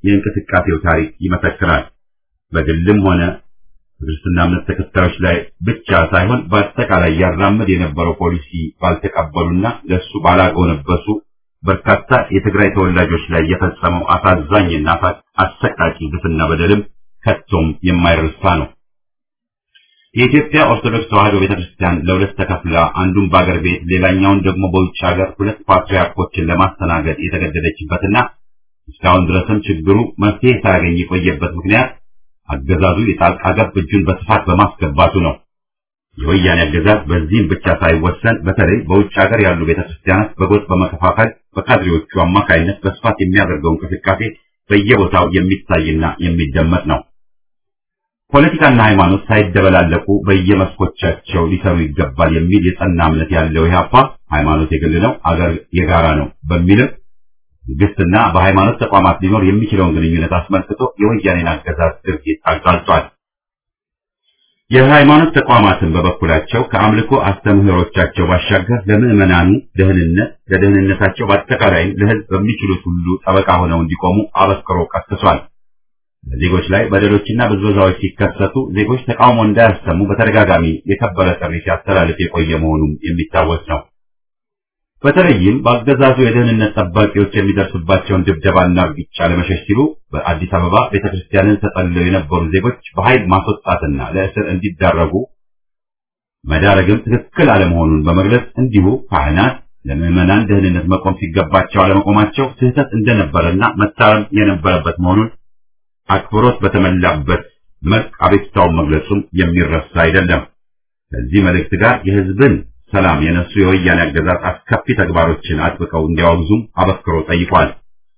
የእንቅስቃሴው ታሪክ ይመሰክራል። በግልም ሆነ በክርስትና እምነት ተከታዮች ላይ ብቻ ሳይሆን በአጠቃላይ ያራምድ የነበረው ፖሊሲ ባልተቀበሉና ለሱ ባላጎነበሱ በርካታ የትግራይ ተወላጆች ላይ የፈጸመው አሳዛኝና አሰቃቂ ግፍና በደልም ከቶም የማይረሳ ነው። የኢትዮጵያ ኦርቶዶክስ ተዋሕዶ ቤተክርስቲያን ለሁለት ተከፍላ አንዱን በአገር ቤት ሌላኛውን ደግሞ በውጭ ሀገር ሁለት ፓትርያርኮችን ለማስተናገድ የተገደደችበትና እስካሁን ድረስም ችግሩ መፍትሄ ሳያገኝ የቆየበት ምክንያት አገዛዙ የጣልቃ ገብ እጁን በስፋት በማስገባቱ ነው። የወያኔ አገዛዝ በዚህም ብቻ ሳይወሰን በተለይ በውጭ ሀገር ያሉ ቤተክርስቲያናት በጎጥ በመከፋፈል በካድሬዎቹ አማካይነት በስፋት የሚያደርገው እንቅስቃሴ በየቦታው የሚታይና የሚደመጥ ነው። ፖለቲካና ሃይማኖት ሳይደበላለቁ በየመስኮቻቸው ሊሰሩ ይገባል የሚል የጸና እምነት ያለው ኢህአፓ ሃይማኖት የግል ነው፣ አገር የጋራ ነው በሚልም መንግስትና በሃይማኖት ተቋማት ሊኖር የሚችለውን ግንኙነት አስመልክቶ የወያኔን አገዛዝ ድርጊት አጋልጧል። የሃይማኖት ተቋማትን በበኩላቸው ከአምልኮ አስተምህሮቻቸው ባሻገር ለምዕመናኑ ደህንነት፣ ለደህንነታቸው በአጠቃላይ ለህዝብ በሚችሉት ሁሉ ጠበቃ ሆነው እንዲቆሙ አበክሮ ቀስቅሷል። በዜጎች ላይ በደሎችና ብዝበዛዎች ሲከሰቱ ዜጎች ተቃውሞ እንዳያሰሙ በተደጋጋሚ የከበረ ጥሪ ሲያስተላልፍ የቆየ መሆኑም የሚታወስ ነው። በተለይም በአገዛዙ የደህንነት ጠባቂዎች የሚደርስባቸውን ድብደባና ግጫ ለመሸሽ ሲሉ በአዲስ አበባ ቤተክርስቲያንን ተጠልለው የነበሩ ዜጎች በኃይል ማስወጣትና ለእስር እንዲዳረጉ መዳረግም ትክክል አለመሆኑን በመግለጽ እንዲሁ ካህናት ለምዕመናን ደህንነት መቆም ሲገባቸው አለመቆማቸው ስህተት እንደነበረና መታረም የነበረበት መሆኑን አክብሮት በተሞላበት መልክ አቤቱታውን መግለጹም የሚረሳ አይደለም። ከዚህ መልእክት ጋር የህዝብን ሰላም የነሱ የወያኔ አገዛዝ አስከፊ ተግባሮችን አጥብቀው እንዲያወግዙም አበክሮ ጠይቋል።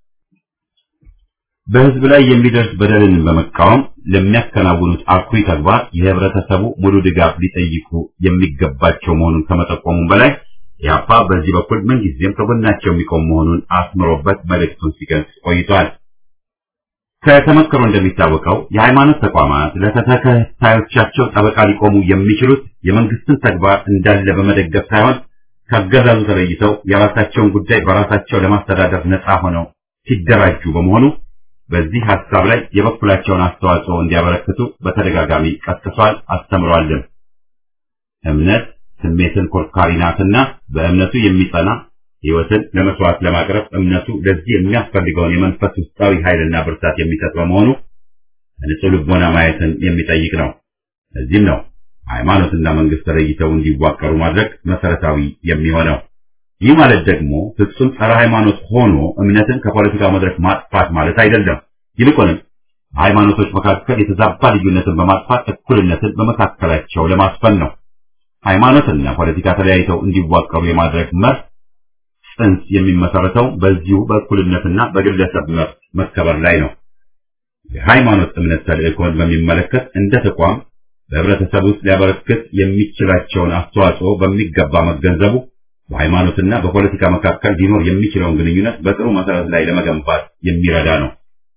በህዝብ ላይ የሚደርስ በደልን በመቃወም ለሚያከናውኑት አኩሪ ተግባር የህብረተሰቡ ሙሉ ድጋፍ ሊጠይቁ የሚገባቸው መሆኑን ከመጠቆሙም በላይ ኢህአፓ በዚህ በኩል ምንጊዜም ከጎናቸው የሚቆም መሆኑን አስምሮበት መልእክቱን ሲገልጽ ቆይቷል። ከተመክሮ እንደሚታወቀው የሃይማኖት ተቋማት ለተከታዮቻቸው ጠበቃ ሊቆሙ የሚችሉት የመንግስትን ተግባር እንዳለ በመደገፍ ሳይሆን ከአገዛዙ ተለይተው የራሳቸውን ጉዳይ በራሳቸው ለማስተዳደር ነፃ ሆነው ሲደራጁ በመሆኑ በዚህ ሐሳብ ላይ የበኩላቸውን አስተዋጽኦ እንዲያበረክቱ በተደጋጋሚ ቀስቅሷል፣ አስተምሯልም። እምነት ስሜትን ኮርካሪ ናትና በእምነቱ የሚጸና ሕይወትን ለመስዋዕት ለማቅረብ እምነቱ ለዚህ የሚያስፈልገውን የመንፈስ ውስጣዊ ኃይልና ብርታት የሚሰጥ በመሆኑ ንጹህ ልቦና ማየትን የሚጠይቅ ነው። ለዚህም ነው ሃይማኖትና መንግስት ተለይተው እንዲዋቀሩ ማድረግ መሰረታዊ የሚሆነው። ይህ ማለት ደግሞ ፍጹም ጸረ ሃይማኖት ሆኖ እምነትን ከፖለቲካ መድረክ ማጥፋት ማለት አይደለም። ይልቁንም በሃይማኖቶች መካከል የተዛባ ልዩነትን በማጥፋት እኩልነትን በመካከላቸው ለማስፈን ነው። ሃይማኖትና ፖለቲካ ተለያይተው እንዲዋቀሩ የማድረግ መርህ ጽንስ የሚመሰረተው በዚሁ በእኩልነትና በግለሰብ መብት መከበር ላይ ነው። የሃይማኖት እምነት ተልእኮን በሚመለከት እንደ ተቋም በህብረተሰብ ውስጥ ሊያበረክት የሚችላቸውን አስተዋጽኦ በሚገባ መገንዘቡ በሃይማኖትና በፖለቲካ መካከል ሊኖር የሚችለውን ግንኙነት በጥሩ መሰረት ላይ ለመገንባት የሚረዳ ነው።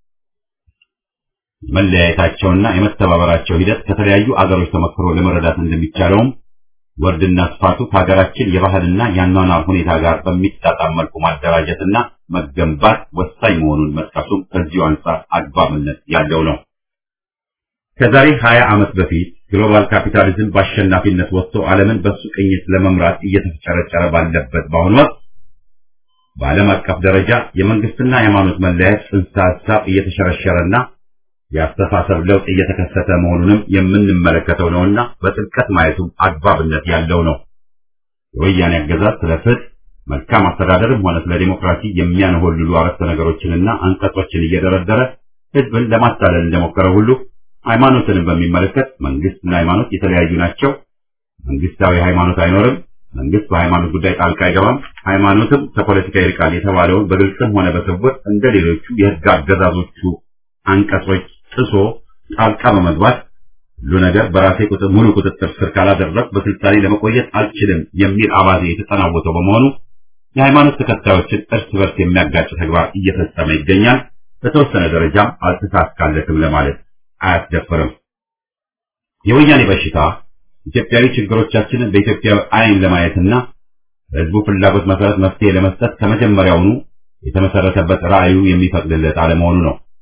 መለያየታቸውና የመተባበራቸው ሂደት ከተለያዩ አገሮች ተመክሮ ለመረዳት እንደሚቻለውም ወርድና ስፋቱ ከሀገራችን የባህልና የአኗኗር ሁኔታ ጋር በሚጣጣም መልኩ ማደራጀትና መገንባት ወሳኝ መሆኑን መጥቀሱም ከዚሁ አንጻር አግባብነት ያለው ነው። ከዛሬ 20 ዓመት በፊት ግሎባል ካፒታሊዝም በአሸናፊነት ወጥቶ ዓለምን በሱ ቅኝት ለመምራት እየተፈጨረጨረ ባለበት በአሁኑ ወቅት በዓለም አቀፍ ደረጃ የመንግስትና የሃይማኖት መለያየት ጽንሰ ሐሳብ እየተሸረሸረና የአስተሳሰብ ለውጥ እየተከሰተ መሆኑንም የምንመለከተው ነውና በጥልቀት ማየቱም አግባብነት ያለው ነው። የወያኔ አገዛዝ ስለ ፍትህ፣ መልካም አስተዳደርም ሆነ ስለ ዲሞክራሲ የሚያነሆልሉ አረፍተ ነገሮችንና አንቀጾችን እየደረደረ ህዝብን ለማታለል እንደሞከረ ሁሉ ሃይማኖትንም በሚመለከት መንግስትና ሃይማኖት የተለያዩ ናቸው፣ መንግስታዊ ሃይማኖት አይኖርም፣ መንግስት በሃይማኖት ጉዳይ ጣልቃ አይገባም፣ ሃይማኖትም ከፖለቲካ ይርቃል የተባለውን በግልጽም ሆነ በስውር እንደሌሎቹ የህግ አገዛዞቹ አንቀጾች ጥሶ ጣልቃ በመግባት ሁሉ ነገር በራሴ ሙሉ ቁጥጥር ስር ካላደረግ በስልጣኔ ለመቆየት አልችልም የሚል አባዜ የተጠናወተው በመሆኑ የሃይማኖት ተከታዮችን እርስ በርስ የሚያጋጭ ተግባር እየፈጸመ ይገኛል። በተወሰነ ደረጃም አልተሳካለትም ለማለት አያስደፍርም። የወያኔ በሽታ ኢትዮጵያዊ ችግሮቻችንን በኢትዮጵያዊ አይን ለማየትና በህዝቡ ፍላጎት መሰረት መፍትሄ ለመስጠት ከመጀመሪያውኑ የተመሰረተበት ራዕዩ የሚፈቅድለት አለመሆኑ ነው።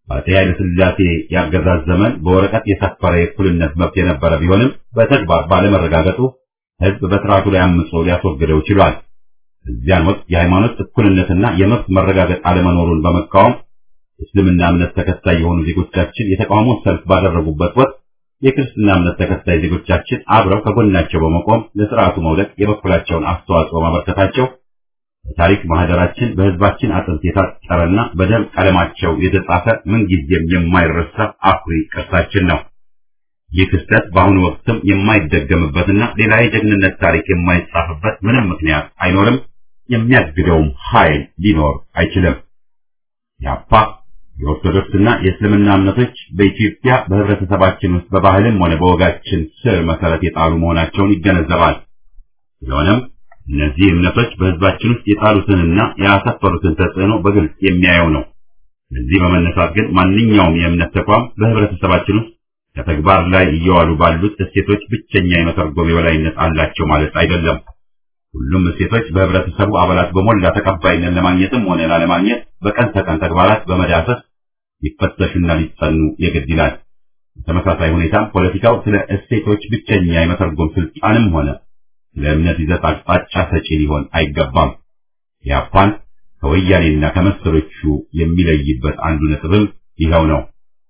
አፄ ኃይለ ሥላሴ ያገዛዝ ዘመን በወረቀት የሰፈረ የእኩልነት መብት የነበረ ቢሆንም በተግባር ባለመረጋገጡ ሕዝብ በስርዓቱ ላይ አምጾ ሊያስወግደው ችሏል። እዚያን ወቅት የሃይማኖት እኩልነትና የመብት መረጋገጥ አለመኖሩን በመቃወም እስልምና እምነት ተከታይ የሆኑ ዜጎቻችን የተቃውሞ ሰልፍ ባደረጉበት ወቅት የክርስትና እምነት ተከታይ ዜጎቻችን አብረው ከጎናቸው በመቆም ለስርዓቱ መውደቅ የበኩላቸውን አስተዋጽኦ ማበርከታቸው በታሪክ ማህደራችን በህዝባችን አጥንት የታጠረና በደም ቀለማቸው የተጻፈ ምንጊዜም የማይረሳ አኩሪ ቅርሳችን ነው። ይህ ክስተት በአሁኑ ወቅትም የማይደገምበትና ሌላ የጀግንነት ታሪክ የማይጻፍበት ምንም ምክንያት አይኖርም። የሚያግደውም ኃይል ሊኖር አይችልም። ያፓ የኦርቶዶክስና የእስልምና እምነቶች በኢትዮጵያ በህብረተሰባችን ውስጥ በባህልም ሆነ በወጋችን ስር መሰረት የጣሉ መሆናቸውን ይገነዘባል። ስለሆነም እነዚህ እምነቶች በህዝባችን ውስጥ የጣሉትንና ያሰፈሩትን ተጽዕኖ በግልጽ የሚያየው ነው። እዚህ በመነሳት ግን ማንኛውም የእምነት ተቋም በህብረተሰባችን ውስጥ ከተግባር ላይ እየዋሉ ባሉት እሴቶች ብቸኛ የመተርጎም የበላይነት አላቸው ማለት አይደለም። ሁሉም እሴቶች በህብረተሰቡ አባላት በሞላ ተቀባይነት ለማግኘትም ሆነ ላለማግኘት በቀን ተቀን ተግባራት በመዳሰስ ሊፈተሹና ሊጸኑ የግድ ይላል። በተመሳሳይ ሁኔታም ፖለቲካው ስለ እሴቶች ብቸኛ የመተርጎም ስልጣንም ሆነ ለእምነት ይዘት አቅጣጫ ሰጪ ሊሆን አይገባም። ያፓን ከወያኔና ከመሰሎቹ የሚለይበት አንዱ ነጥብም ይኸው ነው።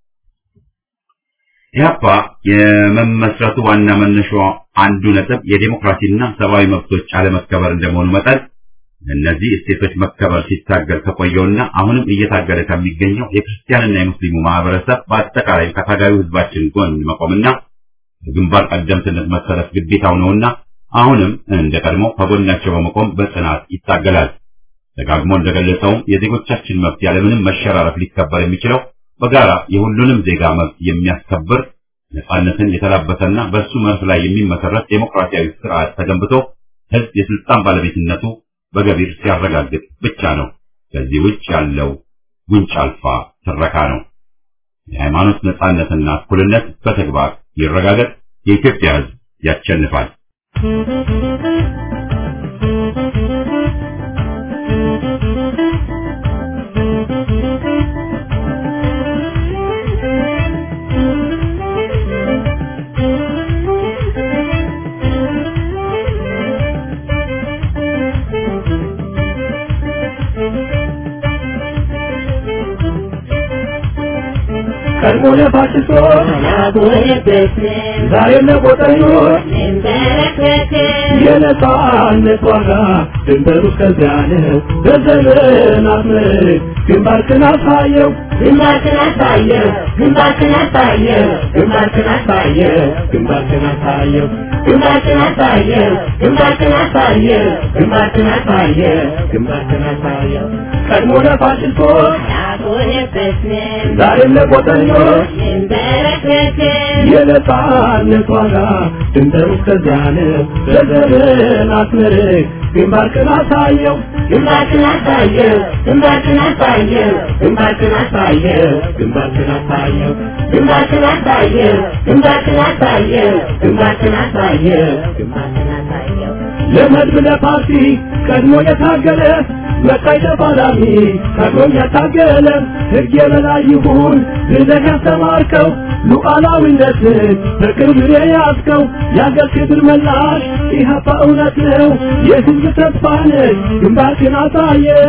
ያፓ የመመስረቱ ዋና መነሻው አንዱ ነጥብ የዲሞክራሲና ሰብአዊ መብቶች አለመከበር እንደመሆኑ መጠን እነዚህ እሴቶች መከበር ሲታገል ከቆየውና አሁንም እየታገለ ከሚገኘው የክርስቲያንና የሙስሊሙ ማህበረሰብ በአጠቃላይ ከታጋዩ ህዝባችን ጎን መቆምና በግንባር ቀደምትነት መሰረት ግዴታው ነውና አሁንም እንደ ቀድሞ ከጎናቸው በመቆም በጽናት ይታገላል። ደጋግሞ እንደገለጸውም የዜጎቻችን መብት ያለምንም መሸራረፍ ሊከበር የሚችለው በጋራ የሁሉንም ዜጋ መብት የሚያስከብር ነጻነትን የተላበሰና በእሱ መርህ ላይ የሚመሰረት ዴሞክራሲያዊ ስርዓት ተገንብቶ ህዝብ የስልጣን ባለቤትነቱ በገቢር ሲያረጋግጥ ብቻ ነው። ከዚህ ውጭ ያለው ጉንጭ አልፋ ትረካ ነው። የሃይማኖት ነጻነትና እኩልነት በተግባር ይረጋገጥ። የኢትዮጵያ ህዝብ ያሸንፋል። ቀድሞነ ፋሽስቶች ዛሬም ለቆጠኞች የነጻነት ዋጋ ድንበሩ እስከዚያ ነው። በዘመናት ምርክ ግንባርክን አሳየው ግንባርክን አሳየው ግንባርክን አሳየው ግንባርክን አሳየው ግንባርክን አሳየው ግንባርክን አሳየው ግንባርክን አሳየው ግንባርክን አሳየው ግንባርክን አሳየው ቀድሞ ለፋሽስቶች ዛሬም ለቆጠኞች የነጻነት ዋጋ ድንበሩ እስከዚያ ነው። በዘመናት ምርክ ግንባርክን አሳየው ግንባርክን አሳየው ግንባርክን አሳየው ግንባርክን አሳየው ግንባርክን አሳየው ግንባርክን አሳየው ግንባርክን አሳየው ግንባርክን አሳየው ግንባርክን አሳየው ለመድብ ለፓርቲ ቀድሞ የታገለ መቃይ ተፋላሚ ቀድሞ የታገለ ሕግ የበላይ ይሁን ብለህ ያስተማርከው ሉዓላዊነትን በክብር የያዝከው የአገር ክብር መላሽ ኢህአፓ እውነት ነው የሕዝብ ተስፋ ነህ። ግንባርክን አሳየው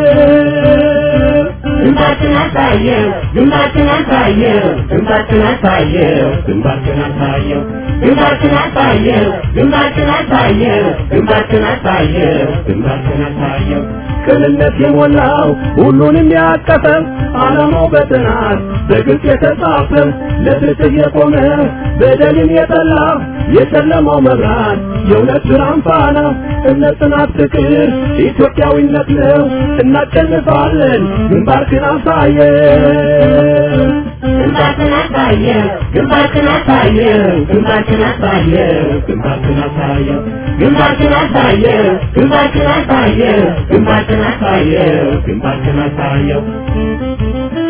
ግንባርክን አሳየው ግንባርክን አሳየው ግንባርክን አሳየው ግንባርክን አሳየው ግንባርክን አሳየው ግንባርክን አሳየው ግንባርክን አሳየው ግንባርክን አሳየው ቅንነት የሞላው ሁሉንም ያቀፈ ዓላማው በጥናት በግልጽ የተጻፈ ለፍትህ የቆመ በደልን የጠላ የጨለማው መብራት የእውነት ብርሃን ፋና እምነት፣ ጽናት፣ ፍቅር ኢትዮጵያዊነት ነው። እናሸንፋለን። ግንባርክን አሳየው ግንባርክን አሳየው ግንባርክን አሳየው ግንባርክን አሳየው ግንባርክን አሳየው ግንባርክን አሳየው ግንባርክን አሳየው ግንባርክን አሳየው ግንባርክን አሳየው